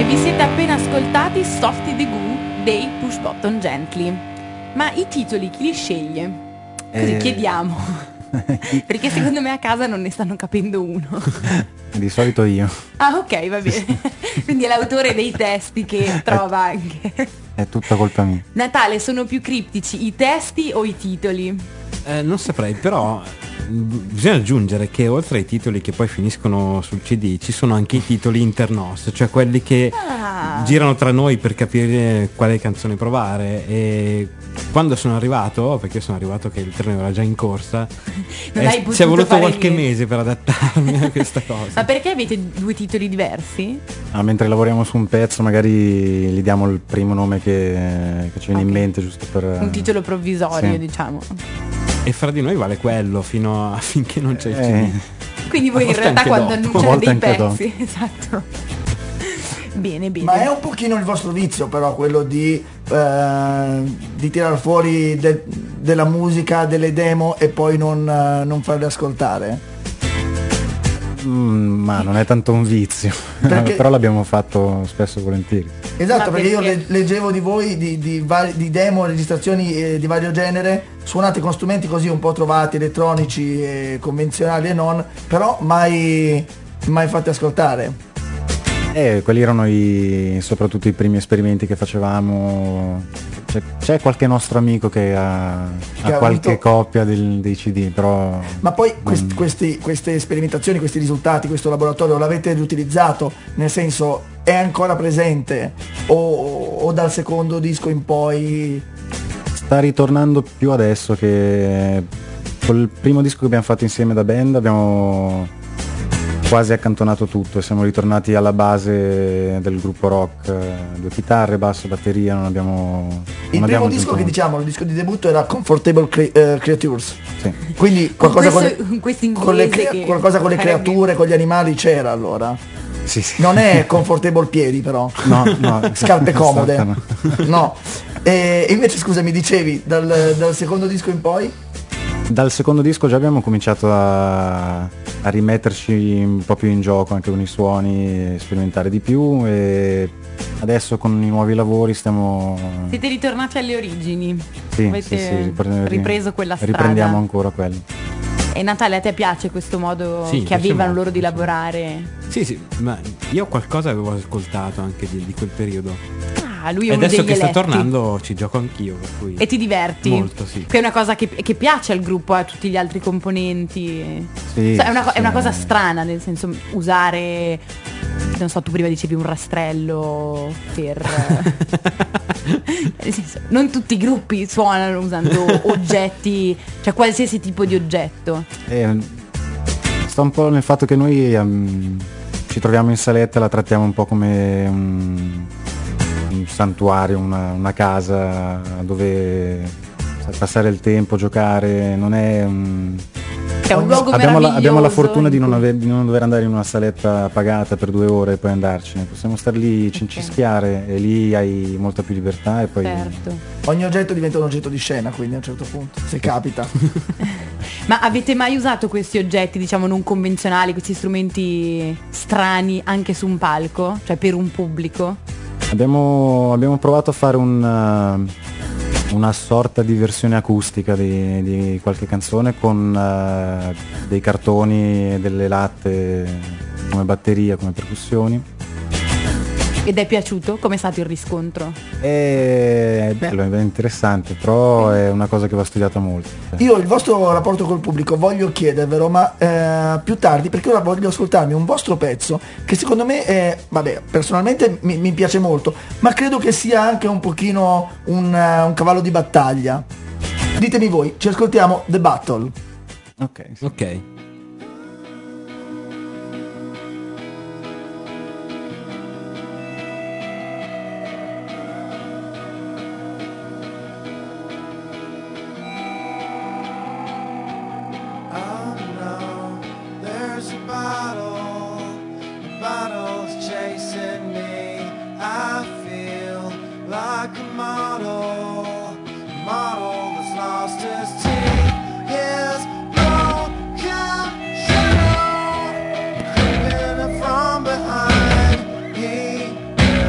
Vi siete appena ascoltati Softy the Goo dei Push Button Gently. Ma i titoli chi li sceglie? Così Eh. chiediamo. Perché secondo me a casa non ne stanno capendo uno. Di solito io. Ah, ok, va bene. Quindi è l'autore dei testi che trova anche. È tutta colpa mia. Natale, sono più criptici i testi o i titoli? Eh, non saprei, però mh, bisogna aggiungere che oltre ai titoli che poi finiscono sul C D ci sono anche i titoli internos, cioè quelli che Ah. girano tra noi per capire quale canzone provare. E quando sono arrivato, perché io sono arrivato che il treno era già in corsa, Non eh, hai ci è potuto voluto fare qualche niente. mese per adattarmi a questa cosa. Ma perché avete due titoli diversi? Ah, mentre lavoriamo su un pezzo magari gli diamo il primo nome che, che ci viene in mente, giusto per... Un titolo provvisorio, Sì. diciamo. E fra di noi vale quello fino a finché non c'è il C D. Eh. Quindi voi in Forse realtà anche quando dopo. annunciate A volte dei anche pezzi, esatto. Bene, bene. Ma è un pochino il vostro vizio però quello di, eh, di tirar fuori de- della musica, delle demo e poi non, eh, non farle ascoltare? Mm, ma non è tanto un vizio. Perché- Però l'abbiamo fatto spesso e volentieri. Esatto, Ma perché io perché? le- leggevo di voi di, di, vari- di demo, registrazioni eh, di vario genere, suonate con strumenti così un po' trovati, elettronici, e convenzionali e non, però mai, mai fatti ascoltare. Eh, quelli erano i, soprattutto i primi esperimenti che facevamo. C'è, c'è qualche nostro amico che ha, Che ha ha qualche avuto- copia del- dei C D, però Ma poi quest- questi- queste sperimentazioni, questi risultati, questo laboratorio l'avete riutilizzato? Nel senso, è ancora presente? O, o dal secondo disco in poi? sta ritornando più adesso che col primo disco che abbiamo fatto insieme da band abbiamo quasi accantonato tutto e siamo ritornati alla base del gruppo rock, eh, due chitarre, basso, batteria, non abbiamo non Il abbiamo primo disco aggiunto che molto. diciamo, il disco di debutto era Comfortable Cre- eh, Creatures. Sì. Quindi Con qualcosa con, questo, le, con questo con le inglese crea- che qualcosa con le farebbe- creature, con gli animali c'era allora. Sì, sì. Non è Comfortable Piedi però. No, no, Scarpe comode. Esatto, no. No. E invece scusa, mi dicevi dal, dal secondo disco in poi? Dal secondo disco già abbiamo cominciato a, a rimetterci un po' più in gioco anche con i suoni, sperimentare di più e adesso con i nuovi lavori stiamo... Siete ritornati alle origini. Sì, Avete sì, sì, ripre- ripreso quella strada. Riprendiamo ancora quello. E Natale, a te piace questo modo Sì, mi che piace avevano molto, loro di mi piace lavorare? Sì, sì, ma io qualcosa avevo ascoltato anche di, di quel periodo. Ah, lui è E uno adesso degli che sta eletti. tornando ci gioco anch'io, per cui... E ti diverti? Molto, sì. Che è una cosa che, che piace al gruppo, a tutti gli altri componenti. Sì, So, è, una, co- è una sì. cosa strana, nel senso usare, non so, tu prima dicevi un rastrello per... nel senso, non tutti i gruppi suonano usando oggetti, cioè qualsiasi tipo di oggetto. E sta un po' nel fatto che noi ehm, ci troviamo in saletta, la trattiamo un po' come un, un santuario, una, una casa dove passare il tempo, giocare, non è un... È un luogo abbiamo, la, abbiamo la meraviglioso fortuna di in non, cui- aver- di non dover andare in una saletta pagata per due ore e poi andarcene, possiamo stare lì, cincischiare e lì hai molta più libertà e poi... Certo. Ogni oggetto diventa un oggetto di scena, quindi a un certo punto, se capita. Ma avete mai usato questi oggetti, diciamo, non convenzionali, questi strumenti strani anche su un palco? Cioè per un pubblico? Abbiamo, abbiamo provato a fare un, uh, una sorta di versione acustica di, di qualche canzone con uh, dei cartoni e delle latte come batteria, come percussioni. Ed è piaciuto? Com'è stato il riscontro? È bello, è interessante, però è una cosa che va studiata molto. cioè. Io il vostro rapporto col pubblico voglio chiedervelo, ma eh, più tardi, perché ora voglio ascoltarmi un vostro pezzo che secondo me è, vabbè, personalmente mi, mi piace molto, ma credo che sia anche un pochino un, eh, un cavallo di battaglia. Ditemi voi, ci ascoltiamo The Battle. Ok. Ok. Oh no, there's a bottle, the bottle's chasing me. I feel like a model, a model that's lost his teeth. His broken shadow, creeping up from behind. He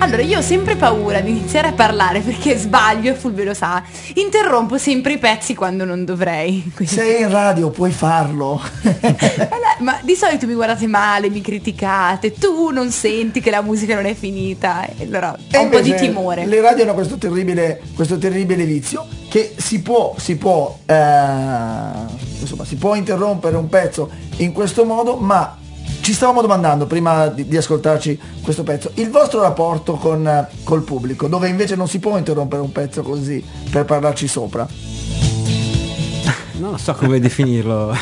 Allora, io ho sempre paura di iniziare a parlare perché sbaglio, e Fulvio lo sa. Interrompo sempre i pezzi quando non dovrei. Quindi... Sei in radio, puoi farlo. Ma di solito mi guardate male, mi criticate, tu non senti che la musica non è finita. E allora ho un po' di timore. Le radio hanno questo terribile, questo terribile vizio che si può, si può, eh, insomma, si può interrompere un pezzo in questo modo, ma ci stavamo domandando prima di, di ascoltarci questo pezzo, il vostro rapporto con col pubblico, dove invece non si può interrompere un pezzo così per parlarci sopra. Non so come definirlo.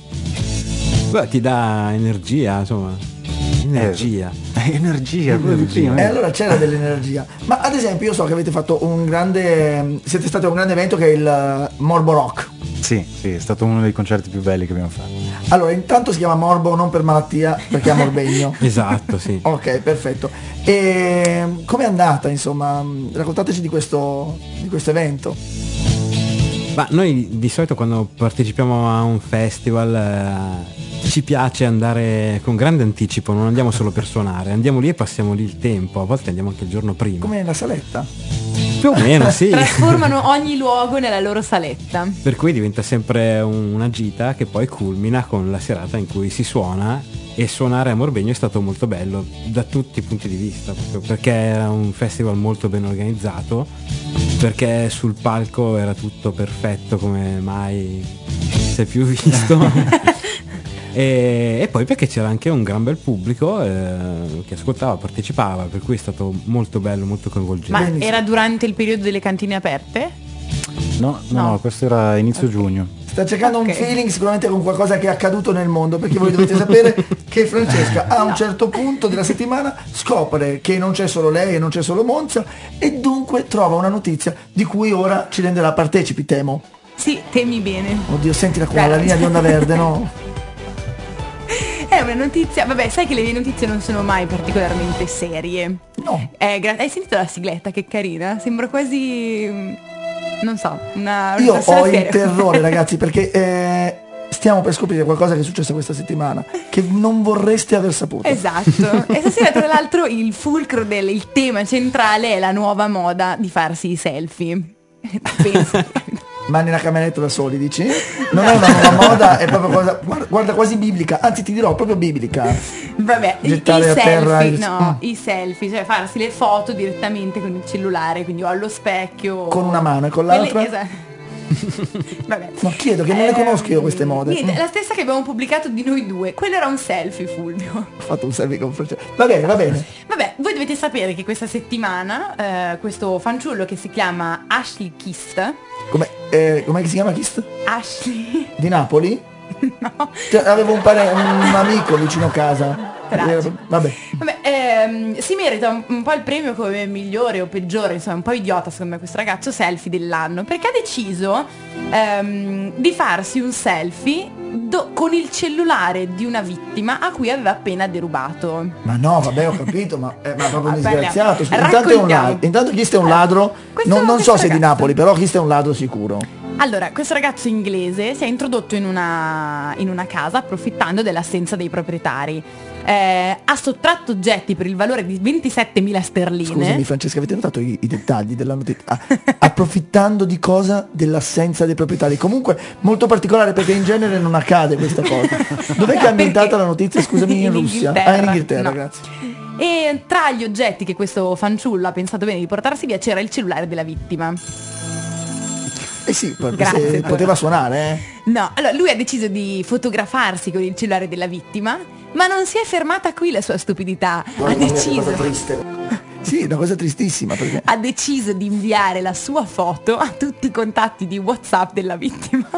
Beh, ti dà energia, insomma. Energia. Eh, energia, energia. E allora c'era dell'energia. Ma ad esempio io so che avete fatto un grande, siete stati a un grande evento che è il Morbo Rock. Sì, sì, è stato uno dei concerti più belli che abbiamo fatto. Allora, intanto si chiama Morbo non per malattia, perché è morbegno. Esatto, sì. Ok, perfetto. E com'è andata, insomma? Raccontateci di questo, di questo evento. Ma noi di solito quando partecipiamo a un festival eh, ci piace andare con grande anticipo, non andiamo solo per suonare, andiamo lì e passiamo lì il tempo, a volte andiamo anche il giorno prima. Come nella saletta? Più o meno, sì. Trasformano ogni luogo nella loro saletta. Per cui diventa sempre un- una gita che poi culmina con la serata in cui si suona, e suonare a Morbegno è stato molto bello da tutti i punti di vista, proprio perché era un festival molto ben organizzato, perché sul palco era tutto perfetto come mai si è più visto. E, e poi perché c'era anche un gran bel pubblico eh, che ascoltava, partecipava, per cui è stato molto bello, molto coinvolgente. Ma era durante il periodo delle cantine aperte? No, no, No. no, questo era inizio giugno. Sta cercando Ok. un feeling sicuramente con qualcosa che è accaduto nel mondo, perché voi dovete sapere che Francesca a un certo punto della settimana scopre che non c'è solo lei e non c'è solo Monza, e dunque trova una notizia di cui ora ci renderà partecipi, temo. Sì, temi bene. Oddio, sentila qua, Beh, la linea di onda verde, no? È una notizia, vabbè, sai che le mie notizie non sono mai particolarmente serie. No. Eh, gra- hai sentito la sigletta? Che carina, sembra quasi, mm, non so, una, una Io persona ho il seria. terrore, ragazzi, perché eh, stiamo per scoprire qualcosa che è successo questa settimana che non vorreste aver saputo. Esatto. E stasera tra l'altro il fulcro del il tema centrale è la nuova moda di farsi i selfie. Penso. Ma nella cameretta da soli, dici? Non è una nuova moda, è proprio cosa, guarda, guarda, quasi biblica, anzi ti dirò proprio biblica. Vabbè, i, i Gettare a terra selfie, il- no, Mm. i selfie, cioè farsi le foto direttamente con il cellulare, quindi o allo specchio. Con una mano e con Quelle- l'altra? esatto. Vabbè. No, chiedo che non le Ehm, conosco io queste mode. Niente, Mm. la stessa che abbiamo pubblicato di noi due. Quello era un selfie, Fulvio. Ho fatto un selfie con Francesca. Va bene, va bene. Vabbè, voi dovete sapere che questa settimana eh, questo fanciullo che si chiama Ashley Kist. Come, eh, com'è che si chiama Kist? Ashley? Di Napoli? No. Cioè, avevo un, pare- un amico vicino a casa. Tragico. Vabbè. Vabbè, ehm, si merita un, un po' il premio come migliore o peggiore, insomma, un po' idiota secondo me questo ragazzo, selfie dell'anno, perché ha deciso ehm, di farsi un selfie do- con il cellulare di una vittima a cui aveva appena derubato. Ma no, vabbè, ho capito, ma, eh, ma è proprio un Ah, disgraziato. parliamo. Intanto, è un Raccontiamo. ladro. Intanto Kist è un ladro. Questo- non non so questo se è di ragazzo. Napoli, però Kist è un ladro sicuro. Allora, questo ragazzo inglese si è introdotto in una, in una casa approfittando dell'assenza dei proprietari. Eh, ha sottratto oggetti per il valore di ventisettemila sterline. Scusami Francesca, avete notato i, i dettagli della notizia? Ah, approfittando di cosa? Dell'assenza dei proprietari. Comunque molto particolare, perché in genere non accade questa cosa. Dov'è che è ambientata la notizia? Scusami, in, In Russia. Inghilterra. Ah, in Inghilterra, No. grazie. E tra gli oggetti che questo fanciullo ha pensato bene di portarsi via c'era il cellulare della vittima. Eh sì, perché Grazie, se però. poteva suonare, eh. No, allora lui ha deciso di fotografarsi con il cellulare della vittima, ma non si è fermata qui la sua stupidità. Ha Mamma mia, che deciso, cosa triste. Sì, una cosa tristissima, perché ha deciso di inviare la sua foto a tutti i contatti di WhatsApp della vittima.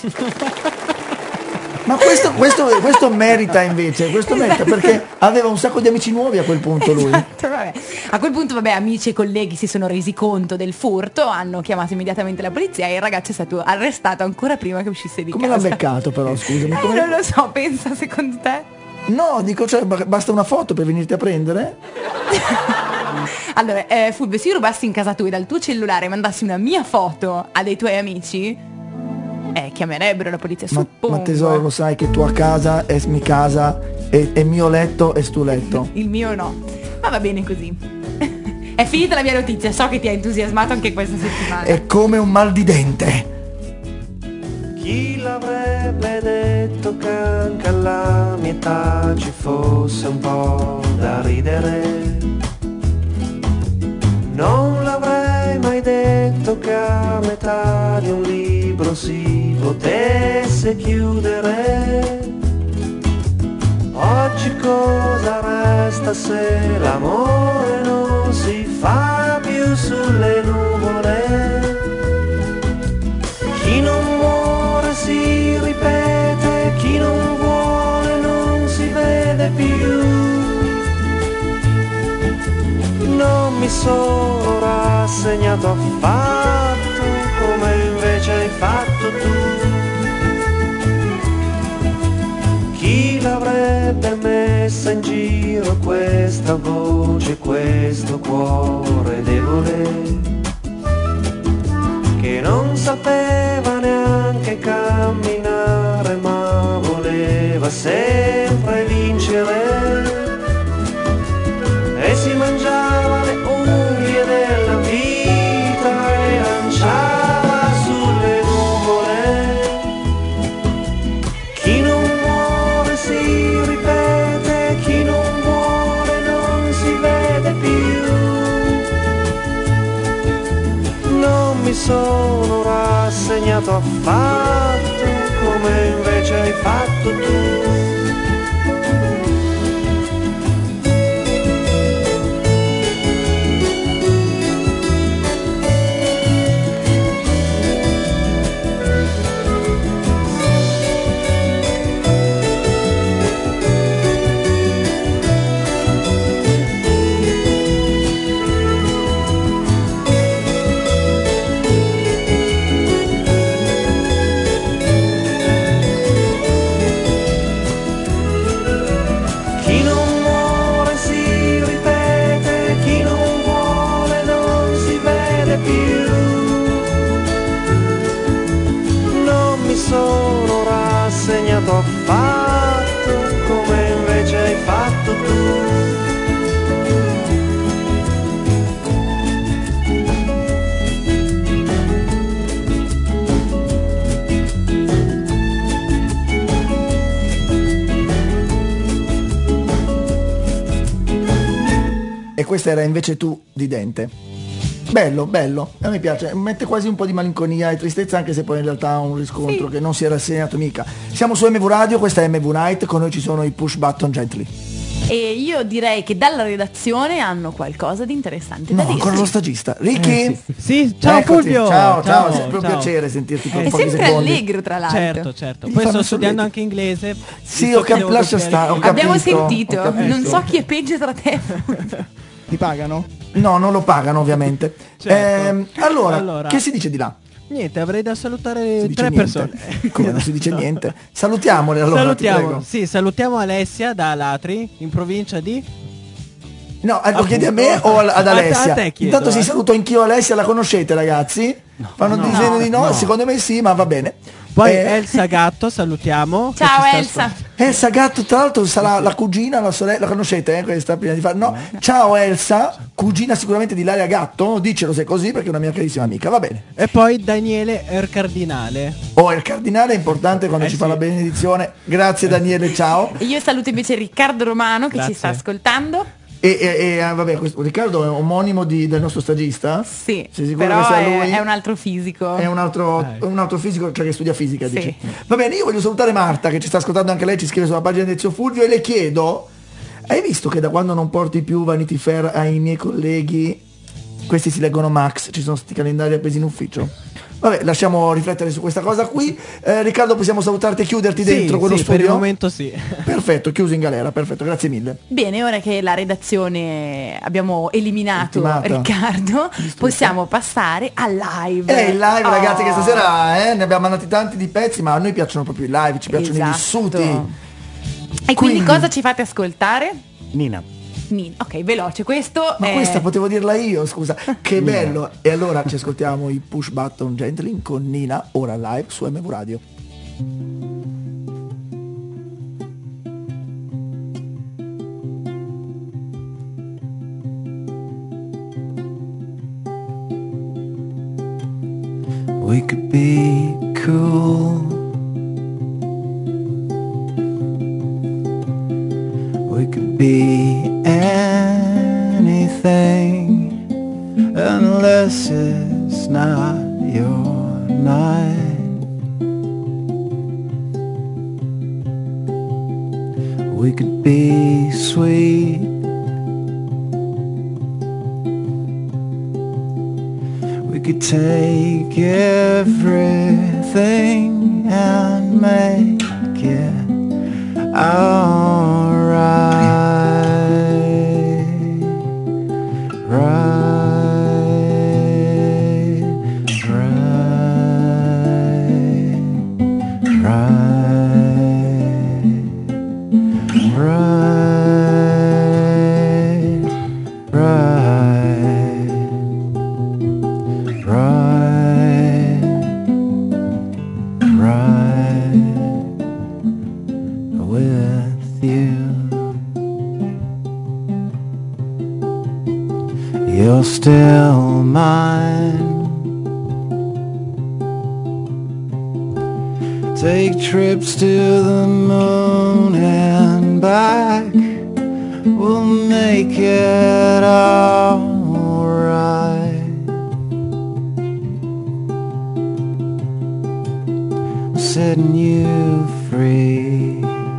ma questo, questo, questo merita invece, questo merita perché aveva un sacco di amici nuovi a quel punto lui. Esatto, vabbè. A quel punto, vabbè, amici e colleghi si sono resi conto del furto, hanno chiamato immediatamente la polizia e il ragazzo è stato arrestato ancora prima che uscisse di Come l'ha casa. beccato però, scusami? Eh, Come- non lo so, pensa secondo te? No, dico, cioè, ba- basta una foto per venirti a prendere? Allora, eh, Fulvio, se io rubassi in casa tua e dal tuo cellulare mandassi una mia foto a dei tuoi amici, eh, chiamerebbero la polizia, Ma, suppongo. ma tesoro, lo sai che tua casa è mi casa, è, è mio letto e stu letto. Il mio no. Ma va bene così. È finita la mia notizia, so che ti ha entusiasmato anche questa settimana. È come un mal di dente. Chi l'avrebbe detto che anche alla mia età ci fosse un po' da ridere? Non l'avrei mai detto che a metà di un libro si potesse chiudere. Oggi cosa resta se l'amore non si fa più sulle nuvole? Chi non muore si ripete, chi non vuole non si vede più. Non mi sono rassegnato affatto come invece hai fatto tu. Chi l'avrebbe messa in giro questa voce, questo cuore debole, che non sapeva neanche camminare ma voleva sempre vincere e si mangiava le unghie della vita e lanciava sulle nuvole. Chi non muore si ripete, chi non vuole non si vede più. Non mi sono rassegnato affatto come invece hai fatto tu. Sono rassegnato affatto come invece hai fatto tu. E questa era invece tu di Dente. Bello, bello, a me piace, mette quasi un po' di malinconia e tristezza, anche se poi in realtà ha un riscontro Sì. che non si era assegnato mica. Siamo su M V Radio, questa è M V Night, con noi ci sono i Push Button Gently. E io direi che dalla redazione hanno qualcosa di interessante da No, dirci. ancora lo stagista. Ricky? Eh, sì. Sì, ciao Eccoti. Fulvio. Ciao, ciao, Ciao, è sempre un ciao. piacere sentirti per È un pochi sempre secondi. allegro, tra l'altro. Certo, certo. Mi Poi fanno sto studiando solletico. anche inglese. Sì, visto ho che cap- devo lascia doppiare stare, ho il- Abbiamo capito, sentito, ho capito. non so chi è peggio tra te. Ti pagano? No, non lo pagano ovviamente. Certo. Ehm, allora, Allora. che si dice di là? Niente, avrei da salutare Si dice tre niente. persone. Come non si dice niente? Salutiamole allora, ti salutiamo, prego. sì, salutiamo Alessia da Latri, in provincia di... No, eh, lo Appunto. chiedi a me o al- ad A- a Alessia? te chiedo, Intanto si eh. saluto anch'io Alessia, la conoscete ragazzi? Fanno no, disegno no, di no, no. secondo me sì, ma va bene. Poi Eh, Elsa Gatto, salutiamo. che Ciao ci sta Elsa. ascoltando. Elsa Gatto, tra l'altro sarà la cugina, la sorella, la conoscete eh, questa prima di fare? No. Ciao Elsa, cugina sicuramente di Ilaria Gatto, dicelo se è così perché è una mia carissima amica, va bene. E poi Daniele Ercardinale. Oh, il cardinale è importante quando Eh ci sì. fa la benedizione. Grazie Daniele, ciao. E io saluto invece Riccardo Romano che Grazie. ci sta ascoltando. E, e- e, eh, vabbè, questo, Riccardo è omonimo di- del nostro stagista? Sì, Sei sicuro però che sia è, lui? è un altro fisico. È un altro, Eh. un altro fisico, cioè che studia fisica, Sì. dici. Va bene, io voglio salutare Marta che ci sta ascoltando anche lei, ci scrive sulla pagina di Zio Fulvio e le chiedo, hai visto che da quando non porti più Vanity Fair ai miei colleghi, questi si leggono Max, ci sono sti calendari appesi in ufficio? Vabbè, lasciamo riflettere su questa cosa qui. Eh, Riccardo, possiamo salutarti e chiuderti Sì, dentro quello sì, studio? per il momento sì. Perfetto, chiuso in galera, perfetto, grazie mille. Bene, ora che la redazione abbiamo eliminato Ultimata. Riccardo, possiamo passare al live. Eh, il live ragazzi, Oh. che stasera eh, ne abbiamo mandati tanti di pezzi, ma a noi piacciono proprio i live, ci piacciono i Esatto. vissuti. E quindi, Quindi- cosa ci fate ascoltare? Nina. Ni- Ok, veloce, questo Ma è... questa potevo dirla io, scusa. Che bello. E allora ci ascoltiamo i Push Button Gently con Nina, ora live su M V Radio. we could be sweet. We could take everything and make it alright. Right, right, right, right, right, right, right, with you. You're still mine. Take trips to the moon and back. We'll make it all right. Setting you free.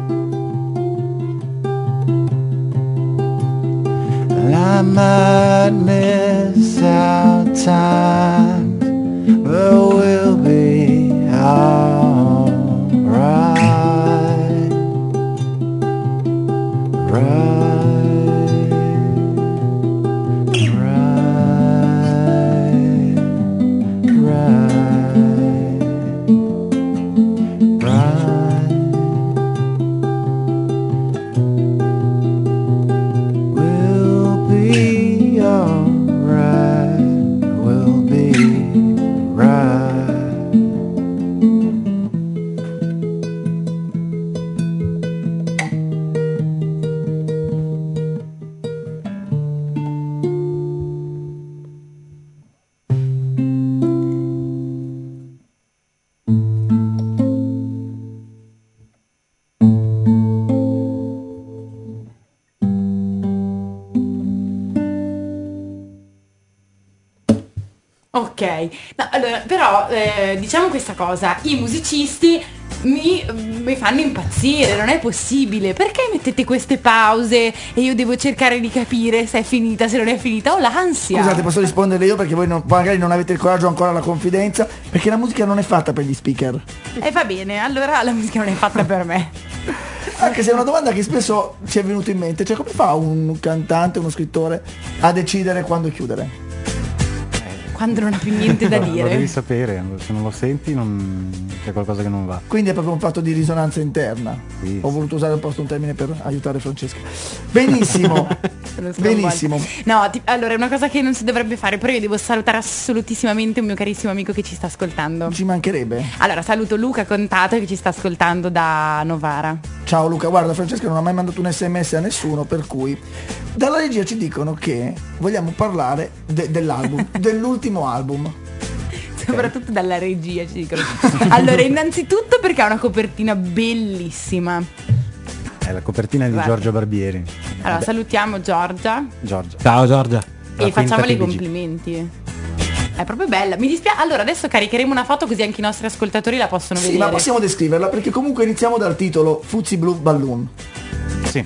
And I might miss our time, but we'll be alright. Right, right, right, right. We'll be alright. We'll be right. Ok, no, allora, però eh, diciamo questa cosa, i musicisti mi, mi fanno impazzire, non è possibile, perché mettete queste pause e io devo cercare di capire se è finita, se non è finita, ho l'ansia. Scusate, posso rispondere io perché voi non, magari non avete il coraggio ancora alla confidenza, perché la musica non è fatta per gli speaker. E eh, va bene, allora la musica non è fatta per me. Anche se è una domanda che spesso ci è venuta in mente, cioè come fa un cantante, uno scrittore a decidere quando chiudere? Quando non ha più niente da Lo dire. devi sapere, se non lo senti non c'è qualcosa che non va. Quindi è proprio un fatto di risonanza interna. Sì, Ho voluto usare apposta un termine per aiutare Francesca. Benissimo. Benissimo. No, ti- allora è una cosa che non si dovrebbe fare, però io devo salutare assolutissimamente un mio carissimo amico che ci sta ascoltando. Ci mancherebbe. Allora saluto Luca Contato che ci sta ascoltando da Novara. Ciao Luca, guarda, Francesca non ha mai mandato un sms a nessuno, per cui dalla regia ci dicono che vogliamo parlare de- dell'album, dell'ultimo album. Soprattutto dalla regia ci dicono. Allora, innanzitutto perché ha una copertina bellissima. È la copertina di Guarda. Giorgio Barbieri. Allora, salutiamo Giorgia Giorgia. Ciao Giorgia. e facciamole i T V G. complimenti. È proprio bella. Mi dispiace. Allora, adesso caricheremo una foto così anche i nostri ascoltatori la possono Sì, vedere. ma possiamo descriverla perché comunque iniziamo dal titolo Fuzzy Blue Balloon. Sì.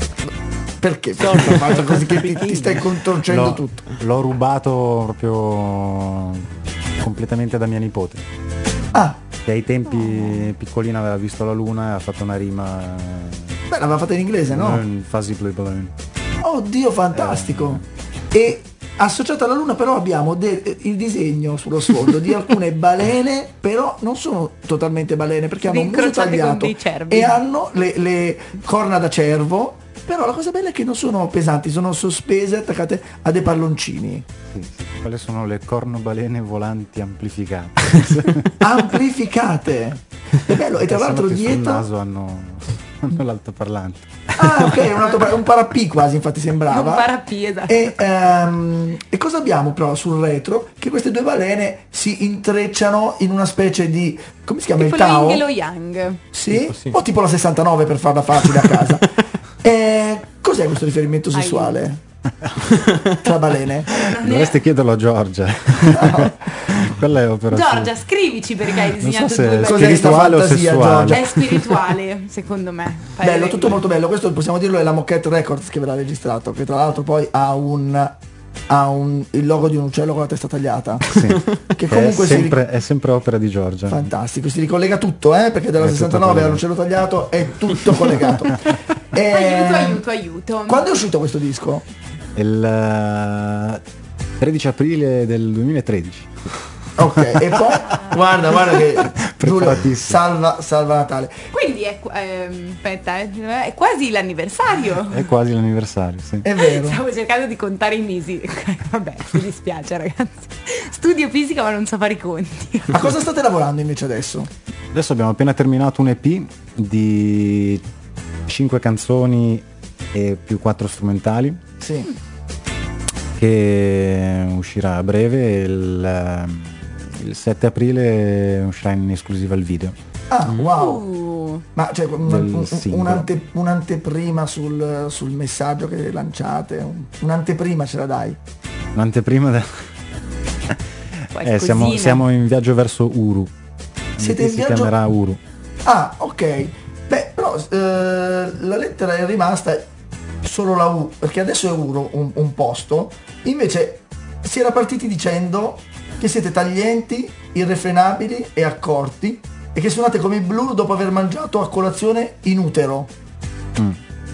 Perché? Perché fatto così che ti, ti stai contorcendo L'ho, tutto. l'ho rubato proprio completamente da mia nipote. Ah, Che ai tempi piccolina aveva visto la luna e ha fatto una rima. beh, l'aveva fatta in inglese, no? Un Fuzzy Blue Balloon. Oddio, fantastico. E associato alla luna però abbiamo de- il disegno sullo sfondo di alcune balene, però non sono totalmente balene perché hanno un muso Incrociate con tagliato dei cervi. e hanno le, le corna da cervo. Però la cosa bella è che non sono pesanti, sono sospese, attaccate a dei palloncini. Sì, sì. Quelle sono le cornobalene volanti amplificate. Amplificate. È bello, e tra Sono l'altro che sul dietro... naso hanno, hanno l'altoparlante. Ah, ok, un, altro, un parapì quasi, infatti sembrava. Un parapì, esatto. E, ehm, e cosa abbiamo però sul retro? Che queste due balene si intrecciano in una specie di... come si chiama? Tipo il Tao? lo Ying e lo Yang. Sì? Tipo sì. O tipo la sessantanove per farla facile a casa. E cos'è questo riferimento sessuale? Tra balene? Dovreste chiederlo a Giorgia. No. Quella è opera Giorgia, scrivici perché hai disegnato so se due è belle- spirituale o fantasia, sessuale. Giorgia? È spirituale, secondo me. Fai Bello, le tutto regole. molto bello. Questo possiamo dirlo, è la Moquette Records che ve l'ha registrato, che tra l'altro poi ha un ha un, il logo di un uccello con la testa tagliata. Sì. Che È comunque si sempre, è sempre opera di Giorgia. fantastico, si ricollega tutto, eh, perché dalla È tutto sessantanove collegato. all'uccello tagliato è tutto collegato. E- Aiuto, aiuto, aiuto. Quando è uscito questo disco? Il eh, tredici aprile del duemilatredici. Ok, e poi guarda, guarda che Giulio, Preparatissimo. salva, salva Natale. Quindi è, qu- ehm, aspetta, eh, è quasi l'anniversario. È quasi l'anniversario, sì. È vero. Stavo cercando di contare i mesi. Vabbè, mi dispiace ragazzi. Studio fisica ma non so fare i conti. A cosa state lavorando invece adesso? Adesso abbiamo appena terminato un E P di cinque canzoni e più quattro strumentali Sì. che uscirà a breve. Il, il sette aprile uscirà in esclusiva il video. Ah, wow. Uh, Ma c'è un- Del un- singolo. un'ante- un'anteprima sul, sul messaggio che lanciate? Un- Un'anteprima ce la dai? Un'anteprima da... eh, siamo, qualcosina. siamo in viaggio verso Uru. Siete Il in E P si viaggio- chiamerà Uru. Ah, ok. Beh, però eh, la lettera è rimasta solo la U, perché adesso è Uro un, un posto. Invece si era partiti dicendo che siete taglienti, irrefrenabili e accorti e che suonate come i Blur dopo aver mangiato a colazione in utero. Mm.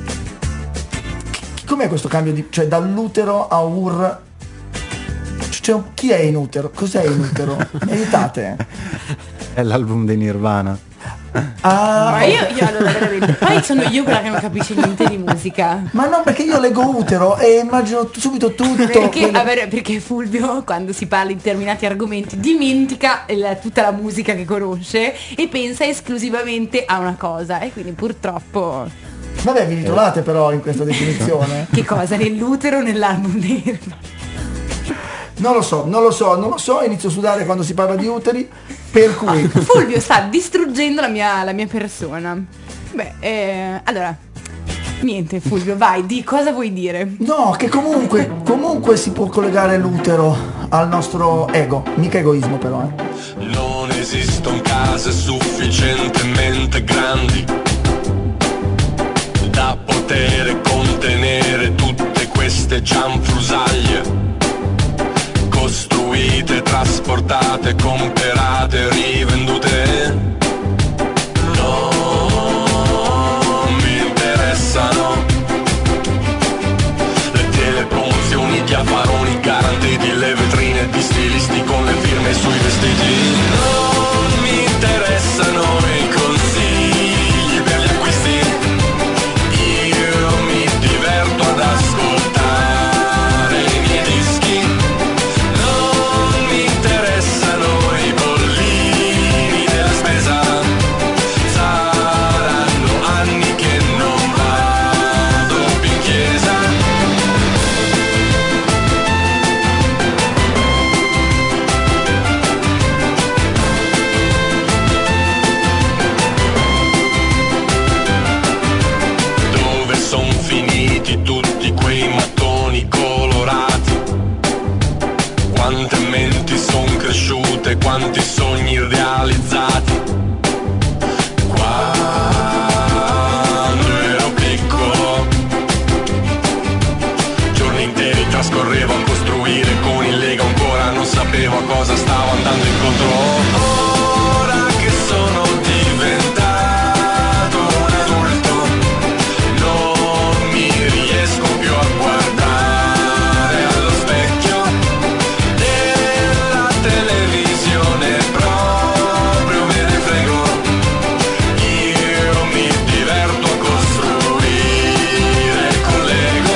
Chi- Com'è questo cambio di... cioè dall'utero a Ur? Cioè, chi è in utero? Cos'è in utero? Aiutate. È l'album dei Nirvana. Ah, ma io, io allora veramente. Poi sono io quella che non capisce niente di musica. ma no, perché io leggo utero e immagino t- subito tutto. Perché, quello- vabbè, perché Fulvio quando si parla di determinati argomenti dimentica la- tutta la musica che conosce e pensa esclusivamente a una cosa e quindi purtroppo Vabbè, vi ritrovate però in questa definizione? che cosa? Nell'utero o nell'album dei Nirvana? Non lo so, non lo so, non lo so, inizio a sudare quando si parla di uteri, per cui... Fulvio sta distruggendo la mia, la mia persona. Beh, eh, allora niente Fulvio, vai, di cosa vuoi dire? No, che comunque, comunque si può collegare l'utero al nostro ego, mica egoismo però, eh. Non esistono case sufficientemente grandi da poter contenere tutte queste cianfrusaglie costruite, trasportate, comperate, rivendute. Non mi interessano le telepromozioni di affaroni garantiti, le vetrine di stilisti con le firme sui vestiti. Non mi interessano i consigli per gli acquisti. Io mi diverto ad ascoltare i miei dischi. Non mi interessano i bollini della spesa. Saranno anni che non vado più in chiesa. Dove son finiti tutti quei mattoni colorati? Quante menti son cresciute, quanti sogni realizzati? Quando ero piccolo, giorni interi trascorrevo a costruire con il Lego, ancora non sapevo a cosa stavo andando incontro. Ora che sono diventato un adulto, non mi riesco più a guardare allo specchio della televisione, proprio me ne frego. Io mi diverto a costruire con Lego.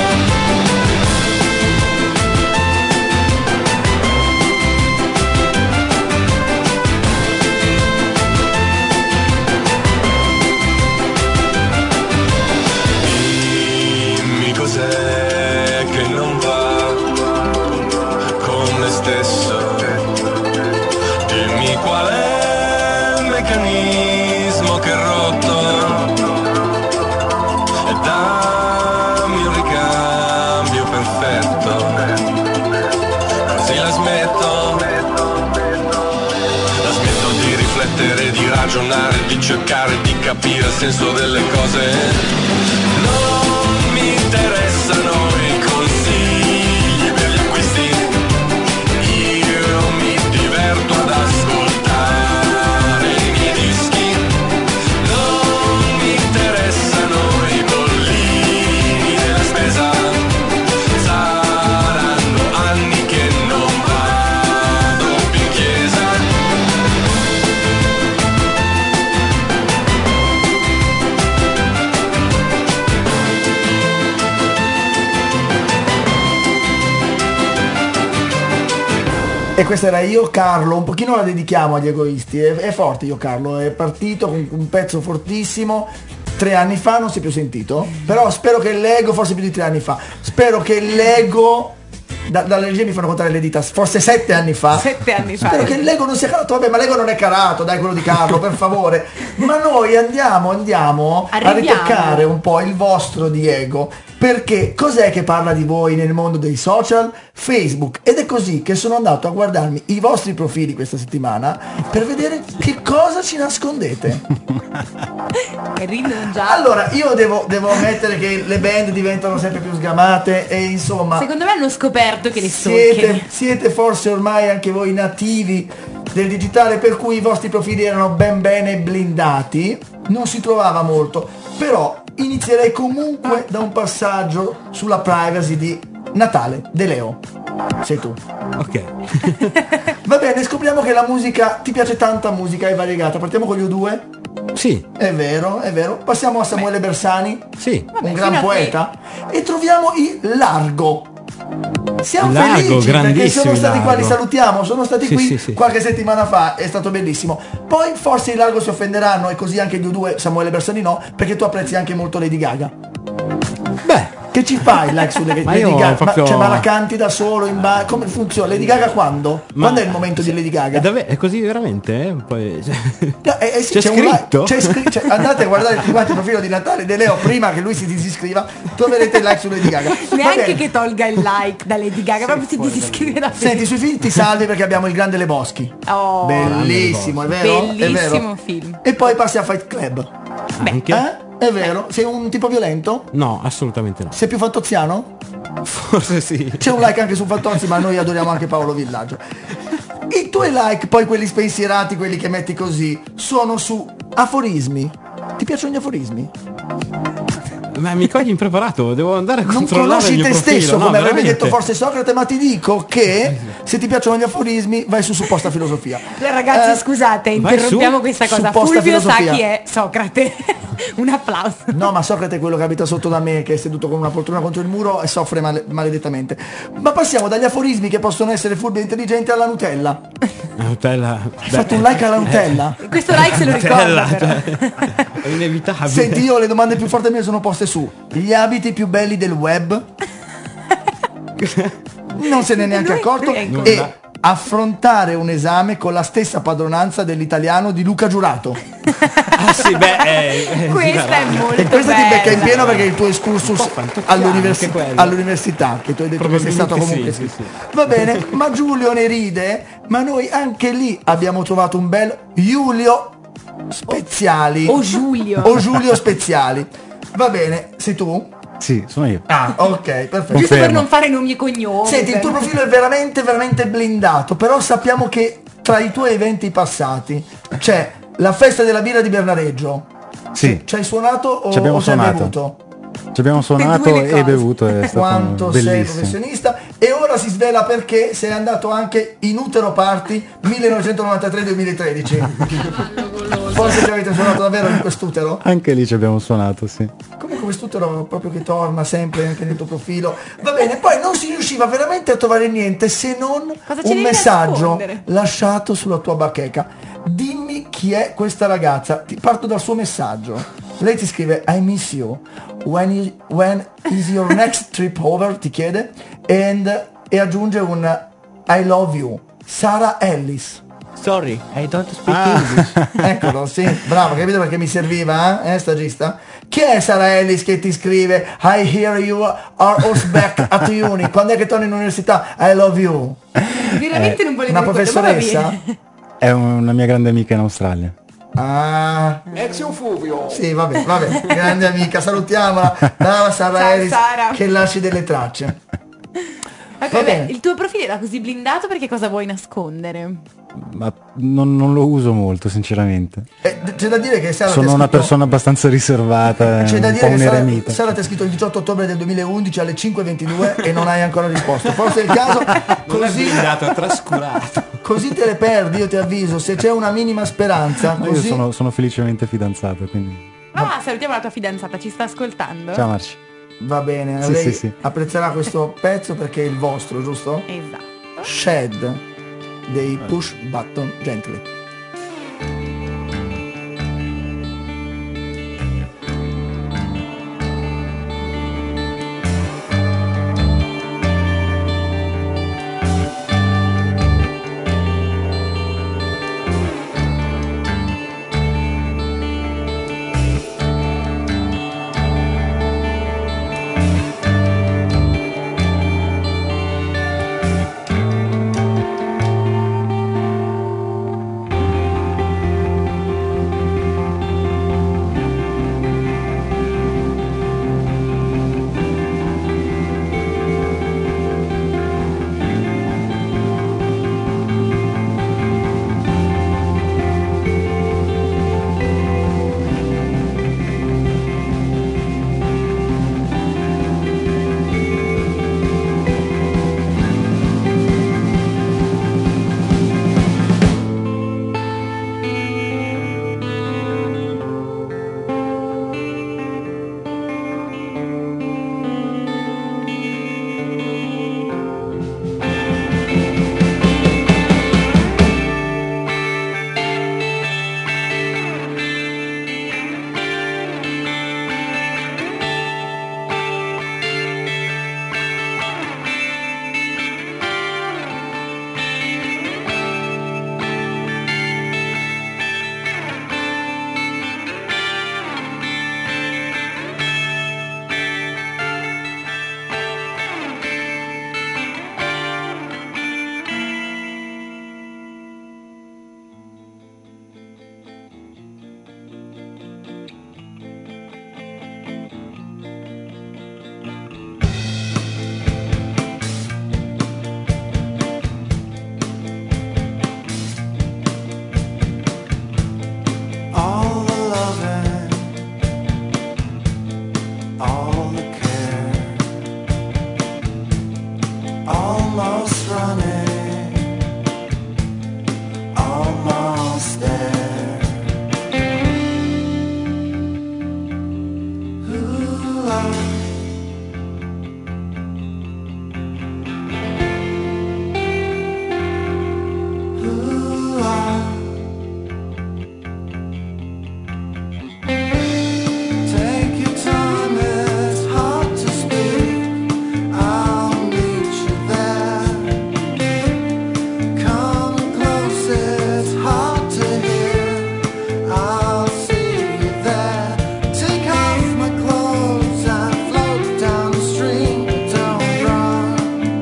Dimmi cos'è che non va con me stesso. Dimmi qual è il meccanismo che è rotto e dammi un ricambio perfetto, così la smetto ragionare, di cercare di capire il senso delle cose. Non mi interessano i consigli per gli acquisti, io mi diverto ad ascoltare i miei dischi. Non mi interessano i bollini della spesa, saranno anni che non vado più in chiesa. E questa era Io Carlo, un pochino la dedichiamo agli egoisti, è, è forte Io Carlo, è partito con un pezzo fortissimo, tre anni fa non si è più sentito, però spero che l'ego, forse più di tre anni fa, spero che l'ego, da, dalle regie mi fanno contare le dita, forse sette anni fa, Sette anni fa. spero che l'ego non sia calato, vabbè ma l'ego non è calato, dai quello di Carlo, per favore, ma noi andiamo, andiamo a Arriviamo. ritoccare un po' il vostro di ego. Perché cos'è che parla di voi nel mondo dei social? Facebook. Ed è così che sono andato a guardarmi i vostri profili questa settimana per vedere che cosa ci nascondete. E ridono già. Allora, io devo, devo ammettere che le band diventano sempre più sgamate e insomma... Secondo me hanno scoperto che le siete, stalker. siete forse ormai anche voi nativi del digitale, per cui i vostri profili erano ben bene blindati, non si trovava molto, però inizierei comunque da un passaggio sulla privacy di Natale De Leo. Sei tu. Ok. Va bene, scopriamo che la musica, ti piace tanta musica, è variegata. Partiamo con gli U due? Sì. È vero, è vero. Passiamo a Samuele Bersani, Sì. Vabbè, un gran fino a poeta, e troviamo i Largo. Siamo Largo, felici perché grandissimi sono stati qua, li Largo. salutiamo, sono stati Sì, qui sì, sì. qualche settimana fa, è stato bellissimo. Poi forse i Largo si offenderanno e così anche gli U due, Samuele Bersani no, perché tu apprezzi anche molto Lady Gaga. Beh, Che ci fai like su Lady, Ma Lady io Gaga? proprio- Ma, cioè, ma la canti da solo in bar? Come funziona? Lady Gaga quando? Ma- Quando è il momento di Lady Gaga? è, davvero, è così veramente? Eh? Poi, cioè- No, eh, eh sì, C'è un like- scritto? c'è scri- c'è- andate a guardare tutti quanti il profilo di Natale De Leo prima che lui si disiscriva, troverete il like su Lady Gaga. Va Neanche bene. che tolga il like da Lady Gaga, proprio si disiscrive da Senti, sui film ti salvi perché abbiamo il Grande Le Boschi. Oh, Bellissimo, è vero? È bellissimo vero. film. E poi passi a Fight Club. Anche? Eh? È vero? Sei un tipo violento? No, assolutamente no. Sei più fantoziano? Forse sì. C'è un like anche su Fantozzi, ma noi adoriamo anche Paolo Villaggio. I tuoi like, poi quelli spensierati, quelli che metti così, sono su aforismi. Ti piacciono gli aforismi? Ma mi cogli impreparato, devo andare a Non controllare conosci il mio te profilo. stesso, No, come avrebbe veramente. detto forse Socrate, ma ti dico che se ti piacciono gli aforismi vai su Supposta Filosofia. Ragazzi, Eh, scusate, vai interrompiamo su, questa cosa. supposta Fulvio sa filosofia. chi è Socrate. Un applauso. No, ma Socrate è quello che abita sotto da me, che è seduto con una poltrona contro il muro e soffre male- maledettamente. Ma passiamo dagli aforismi che possono essere furbi e intelligenti alla Nutella. La Nutella. Hai fatto un like alla Nutella? Questo like se lo ricorda Nutella, però. cioè, è inevitabile. Senti, io le domande più forti mie sono poste su gli abiti più belli del web. Non se ne è neanche Lui- accorto. lui è in E affrontare un esame con la stessa padronanza dell'italiano di Luca Giurato. Ah sì, beh, eh, eh, Questa è molto E questa ti bella. becca in pieno perché il tuo excursus all'universi- anche quello. all'università, che tu hai detto che sei stato comunque Probabilmente sì, sì. Va bene, ma Giulio ne ride, ma noi anche lì abbiamo trovato un bel Giulio Speziali. O Giulio. O Giulio Speziali. Va bene, sei tu? Sì, sono io. Ah, ok, perfetto. Giusto per Confermo. non fare nomi e cognomi. Senti, il tuo per- profilo è veramente, veramente blindato, però sappiamo che tra i tuoi eventi passati c'è la festa della birra di Bernareggio. Sì, Ci hai suonato o, Ci abbiamo o ci hai suonato. bevuto? ci abbiamo suonato due le cose. e bevuto, è stato Quanto sei bellissimo. professionista, e ora si svela perché sei andato anche in Utero Party millenovecentonovantatré duemilatredici. Forse ci avete suonato davvero in quest'utero? Anche lì ci abbiamo suonato, sì. Comunque quest'utero proprio che torna sempre anche nel tuo profilo. Va bene, poi non si riusciva veramente a trovare niente se non Cosa ci un devi messaggio nascondere? lasciato sulla tua bacheca. Dimmi chi è questa ragazza. Ti parto dal suo messaggio. Lei ti scrive I miss you. When, you- when is your next trip over? Ti chiede. And, e aggiunge un I love you. Sara Ellis. Sorry, I don't speak Ah, English. eccolo, sì, bravo, capito perché mi serviva, eh, stagista? Chi è Sara Ellis che ti scrive I hear you are back at uni? Quando è che torni in università? I love you. Veramente non volevo Una dire quello, ma va professoressa? bene. È una mia grande amica in Australia. Ah. Ex Ufuvio. Sì, vabbè, vabbè, grande amica, salutiamola. Brava Sara Ciao, Eris, Sara. che lasci delle tracce. Ok, Va beh, bene. il tuo profilo era così blindato perché cosa vuoi nascondere? Ma non, non lo uso molto, sinceramente. Eh, c'è da dire che Sara ti Sono ha una scritto- persona abbastanza riservata, C'è da un dire po' che un Sara, eremita. Sara ti ha scritto il diciotto ottobre del duemilaundici alle cinque e ventidue e non hai ancora risposto. Forse è il caso, così, trascurato. così te le perdi, io ti avviso, se c'è una minima speranza, Ma io così... sono, sono felicemente fidanzato, quindi... Ah, salutiamo la tua fidanzata, ci sta ascoltando? Ciao Marci. Va bene, Sì, lei sì, sì. apprezzerà questo pezzo perché è il vostro, giusto? Esatto. Shed dei Push Button Gently. All the loving, all the care, almost running, almost there. Ooh, I Ooh, I Take your time, it's hard to speak. I'll meet you there. Come close, it's hard to hear. I'll see you there. Take off my clothes and float down the stream. Don't run.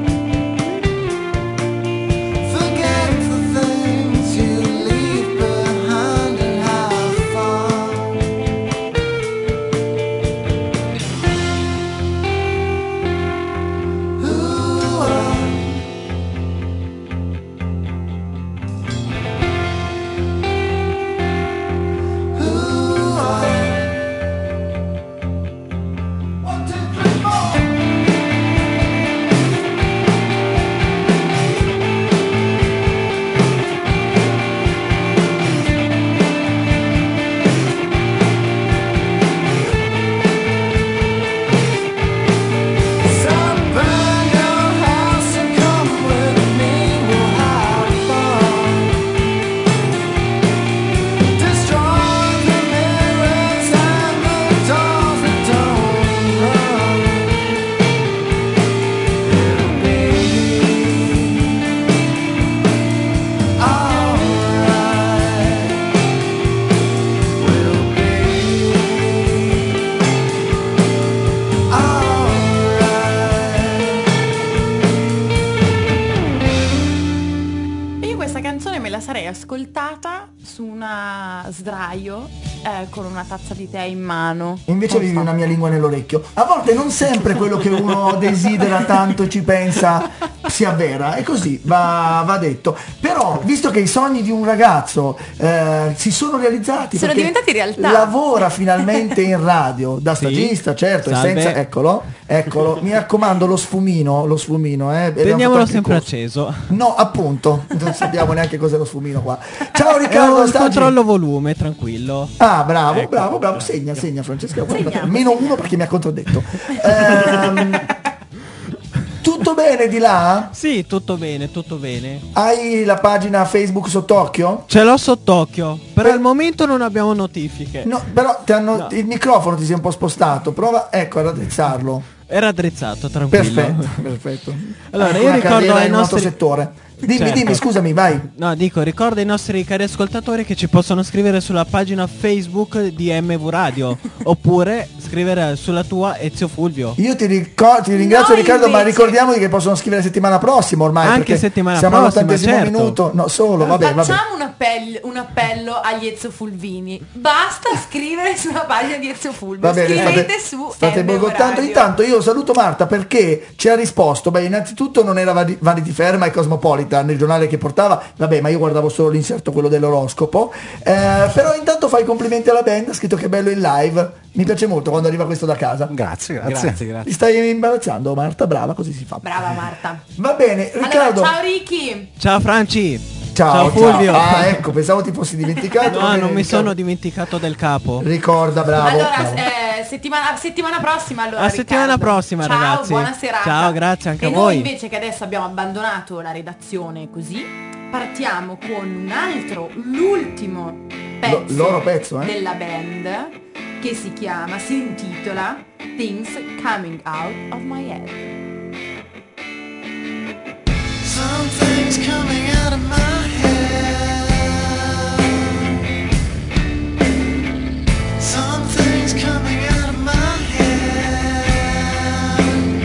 Forget the things you leave behind and have fun. Ooh, I Ooh, I One, two, three, four. So burn your house and come with me, we'll have fun. Destroy the mirrors and the doors that don't run. It'll be alright. We'll be Io questa canzone me la sarei ascoltata su un una sdraio eh, con una tazza di tè in mano. Invece avevi una mia lingua nell'orecchio. A volte non sempre quello che uno desidera tanto e ci pensa si avvera, e così va, va detto. Però, visto che i sogni di un ragazzo eh, si sono realizzati, sono perché diventati realtà. lavora finalmente in radio da stagista, certo, e Salve. senza, eccolo, eccolo. Mi raccomando, lo sfumino, lo sfumino, eh. Abbiamo Teniamolo fatto anche sempre il corso. acceso. No, appunto, non sappiamo neanche cos'è lo sfumino qua. Ciao È Riccardo un Staggi. controllo volume, tranquillo. Ah, bravo, Ecco. bravo, bravo. Segna, segna Francesca. Guarda, meno uno perché mi ha contraddetto. Ehm, tutto bene di là? Sì, tutto bene, tutto bene. Hai la pagina Facebook sott'occhio? Ce l'ho sott'occhio, però al momento non abbiamo notifiche. No, però ti hanno, il microfono ti si è un po' spostato. Prova, ecco, ad addrezzarlo. Era addrezzato, tranquillo. Perfetto, perfetto. Allora, Ecco io una ricordo carriera ai in un altro nostri... settore. Dimmi, Certo. dimmi, scusami, vai. No, dico, ricordo ai nostri cari ascoltatori che ci possono scrivere sulla pagina Facebook di M V Radio oppure scrivere sulla tua Ezio Fulvio. Io ti, ricor- ti ringrazio No, Riccardo, ma invece- ricordiamoli che possono scrivere settimana prossima ormai. Anche perché settimana siamo prossima, all'ottantesimo certo. minuto. No, solo, vabbè, vabbè. Facciamo un appello, un appello agli Ezio Fulvini. Basta scrivere sulla pagina di Ezio Fulvio. Va bene, Scrivete state, su state M V boicottando. Radio. Intanto io saluto Marta perché ci ha risposto. Beh, innanzitutto non era Vari- Vanity Fair ma il Cosmopolitan, il giornale che portava. Vabbè, ma io guardavo solo l'inserto, quello dell'oroscopo. Eh, però intanto fai i complimenti alla band, ha scritto che è bello in live. Mi piace molto quando arriva questo da casa. Grazie, grazie. Grazie, grazie. Ti stai imbarazzando Marta? Brava, così si fa. Brava Marta. Va bene, Riccardo. Allora, ciao Ricky. Ciao Franci. Ciao, Ciao Fulvio. Ah, ecco, pensavo ti fossi dimenticato. Va No, bene, non mi Riccardo. sono dimenticato del capo. Ricorda, bravo. allora, bravo. eh, settimana, settimana prossima allora. A settimana Riccardo. prossima, Ciao, ragazzi. buona serata. Ciao, grazie anche e a noi voi. invece che adesso abbiamo abbandonato la redazione così, partiamo con un altro, l'ultimo pezzo, Lo- loro pezzo, eh? della band che si chiama, si intitola Things Coming Out of My Head. Something's coming out of my head. Something's coming out of my head.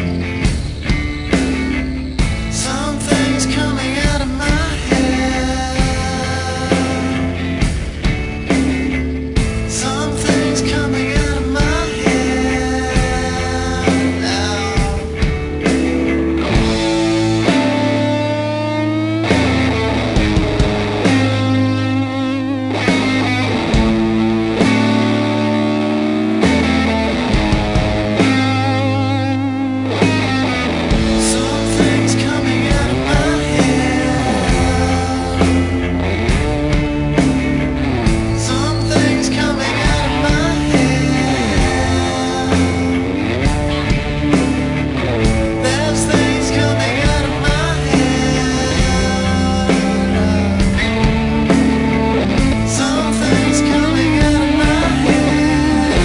Something's coming out of my head. Something's coming out of my head now. Something's coming out of my head. Something's coming out of my head. There's things coming out of my head. Something's coming out of my head.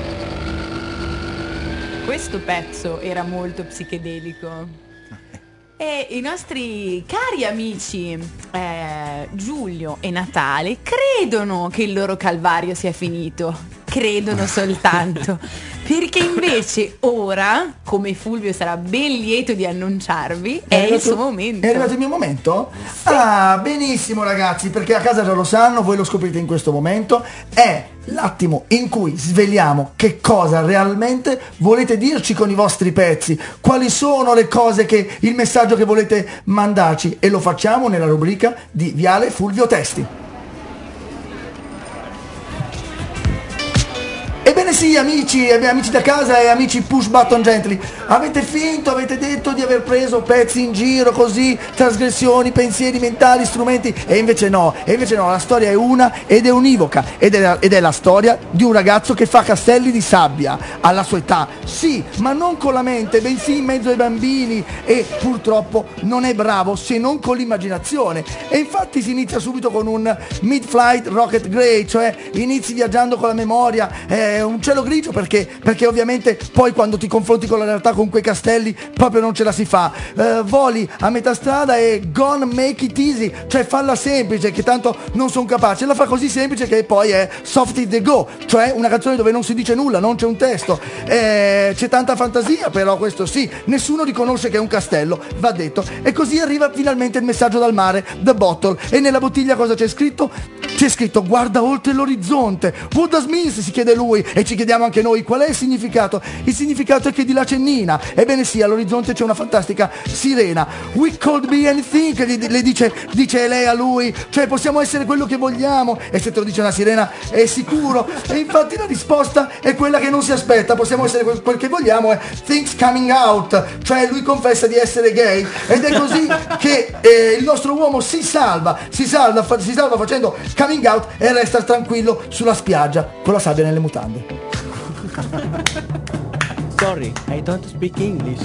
Questo pezzo era molto psichedelico. E i nostri cari amici eh, Giulio e Natale credono che il loro calvario sia finito, credono soltanto, perché invece ora, come Fulvio sarà ben lieto di annunciarvi, è, arrivato, il suo momento. È arrivato il mio momento? Sì. Ah, benissimo ragazzi, perché a casa già lo sanno, voi lo scoprite in questo momento, è l'attimo in cui sveliamo che cosa realmente volete dirci con i vostri pezzi, quali sono le cose che, il messaggio che volete mandarci, e lo facciamo nella rubrica di Viale Fulvio Testi. Ebbene sì, amici, amici da casa e amici push button gently, avete finto, avete detto di aver preso pezzi in giro così, trasgressioni, pensieri mentali, strumenti, e invece no, e invece no, la storia è una ed è univoca, ed è, ed è la storia di un ragazzo che fa castelli di sabbia alla sua età, sì, ma non con la mente, bensì in mezzo ai bambini, e purtroppo non è bravo se non con l'immaginazione, e infatti si inizia subito con un mid-flight rocket grey, cioè inizi viaggiando con la memoria, eh, un cielo grigio, perché perché ovviamente poi quando ti confronti con la realtà, con quei castelli, proprio non ce la si fa, uh, voli a metà strada e gonna make it easy, cioè falla semplice che tanto non sono capace, la fa così semplice che poi è soft it the go, cioè una canzone dove non si dice nulla, non c'è un testo, eh, c'è tanta fantasia, però questo sì, nessuno riconosce che è un castello, va detto, e così arriva finalmente il messaggio dal mare, the bottle, e nella bottiglia cosa c'è scritto? C'è scritto guarda oltre l'orizzonte, what does means, si chiede lui, e ci chiediamo anche noi qual è il significato. Il significato è che di là c'è Nina, ebbene sì, all'orizzonte c'è una fantastica sirena, we could be anything, le dice, dice lei a lui, cioè possiamo essere quello che vogliamo, e se te lo dice una sirena è sicuro, e infatti la risposta è quella che non si aspetta, possiamo essere quel, quel che vogliamo, è things coming out, cioè lui confessa di essere gay, ed è così che eh, il nostro uomo si salva, si salva, fa, si salva facendo coming out e resta tranquillo sulla spiaggia con la sabbia nelle mutande. Sorry, I don't speak English.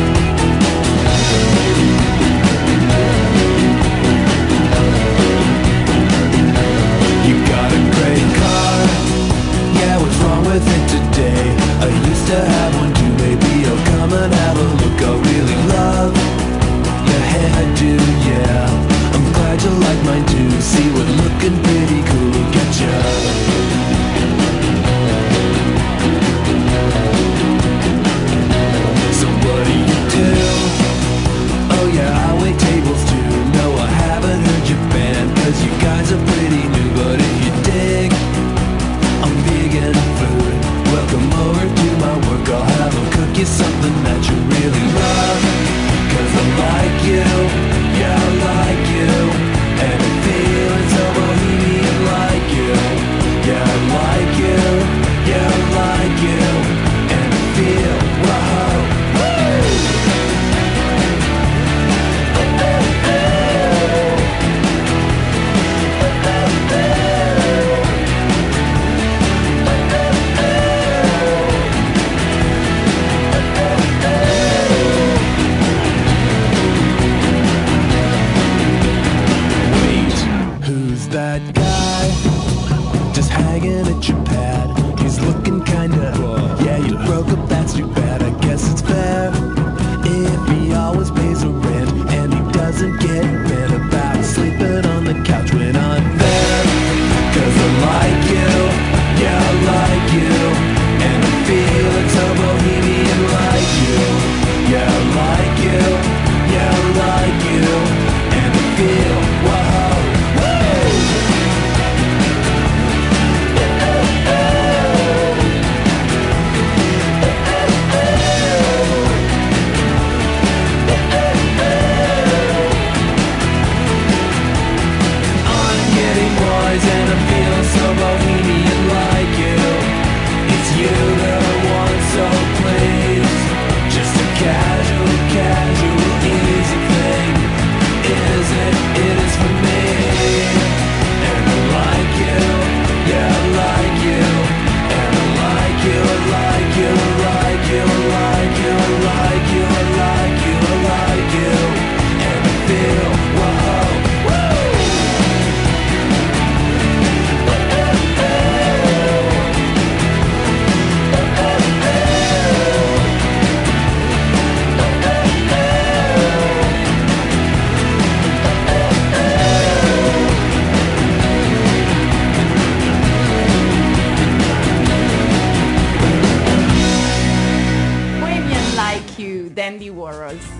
Thank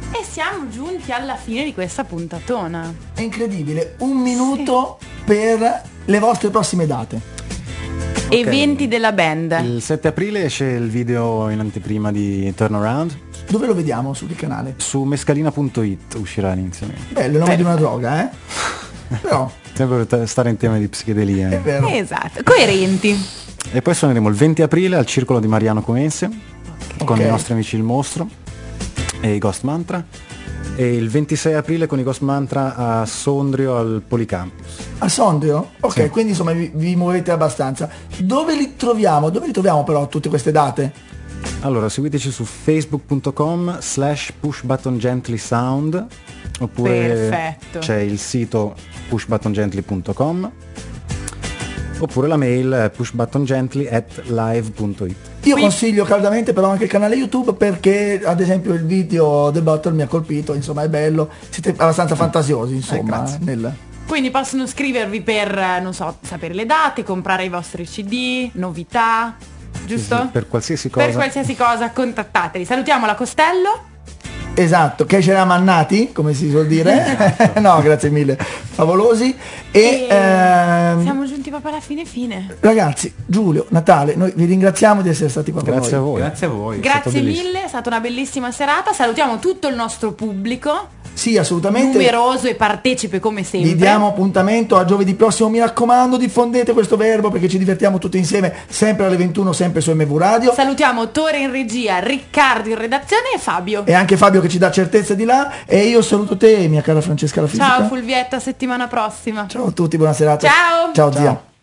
E siamo giunti alla fine di questa puntatona. È incredibile, un minuto per le vostre prossime date. Eventi della band. Il sette aprile esce il video in anteprima di Turnaround. Dove lo vediamo? Su che canale? Su mescalina punto it uscirà inizialmente. Bello, il nome di una droga, eh? Però sempre per stare in tema di psichedelia. è vero. Esatto, coerenti. E poi suoneremo il venti aprile al Circolo di Mariano Comense con Ok. i nostri amici Il Mostro e i Ghost Mantra, e il ventisei aprile con i Ghost Mantra a Sondrio al Policampus. A Sondrio? Ok, Sì. quindi insomma vi, vi muovete abbastanza. Dove li troviamo? Dove li troviamo però tutte queste date? Allora seguiteci su facebook punto com slash pushbuttongentlysound, oppure Perfetto. c'è il sito pushbuttongently punto com, oppure la mail pushbuttongently at live punto it. Io consiglio caldamente però anche il canale YouTube, perché ad esempio il video The Bottle mi ha colpito, insomma è bello, siete abbastanza fantasiosi insomma. grazie. nel... Quindi possono scrivervi per, eh, non so, sapere le date, comprare i vostri C D, novità, giusto? Sì, sì, per qualsiasi cosa. Per qualsiasi cosa contattateli. Salutiamo la Costello. Esatto, che c'era mannati, come si suol dire. No, grazie mille, favolosi. E, ehm, Siamo giunti proprio alla fine fine. ragazzi, Giulio, Natale, noi vi ringraziamo di essere stati qua con Grazie a noi. voi. Grazie a voi. Grazie mille, è stata una bellissima serata. Salutiamo tutto il nostro pubblico, Sì, assolutamente. numeroso e partecipe come sempre. Vi diamo appuntamento a giovedì prossimo, mi raccomando diffondete questo verbo perché ci divertiamo tutti insieme, sempre alle ventuno, sempre su M V Radio. Salutiamo Tore in regia, Riccardo in redazione e Fabio. E anche Fabio che ci dà certezza di là. E io saluto te, mia cara Francesca La Fisica. Ciao Fulvietta, settimana prossima. Ciao a tutti, buona serata. Ciao. Ciao zia.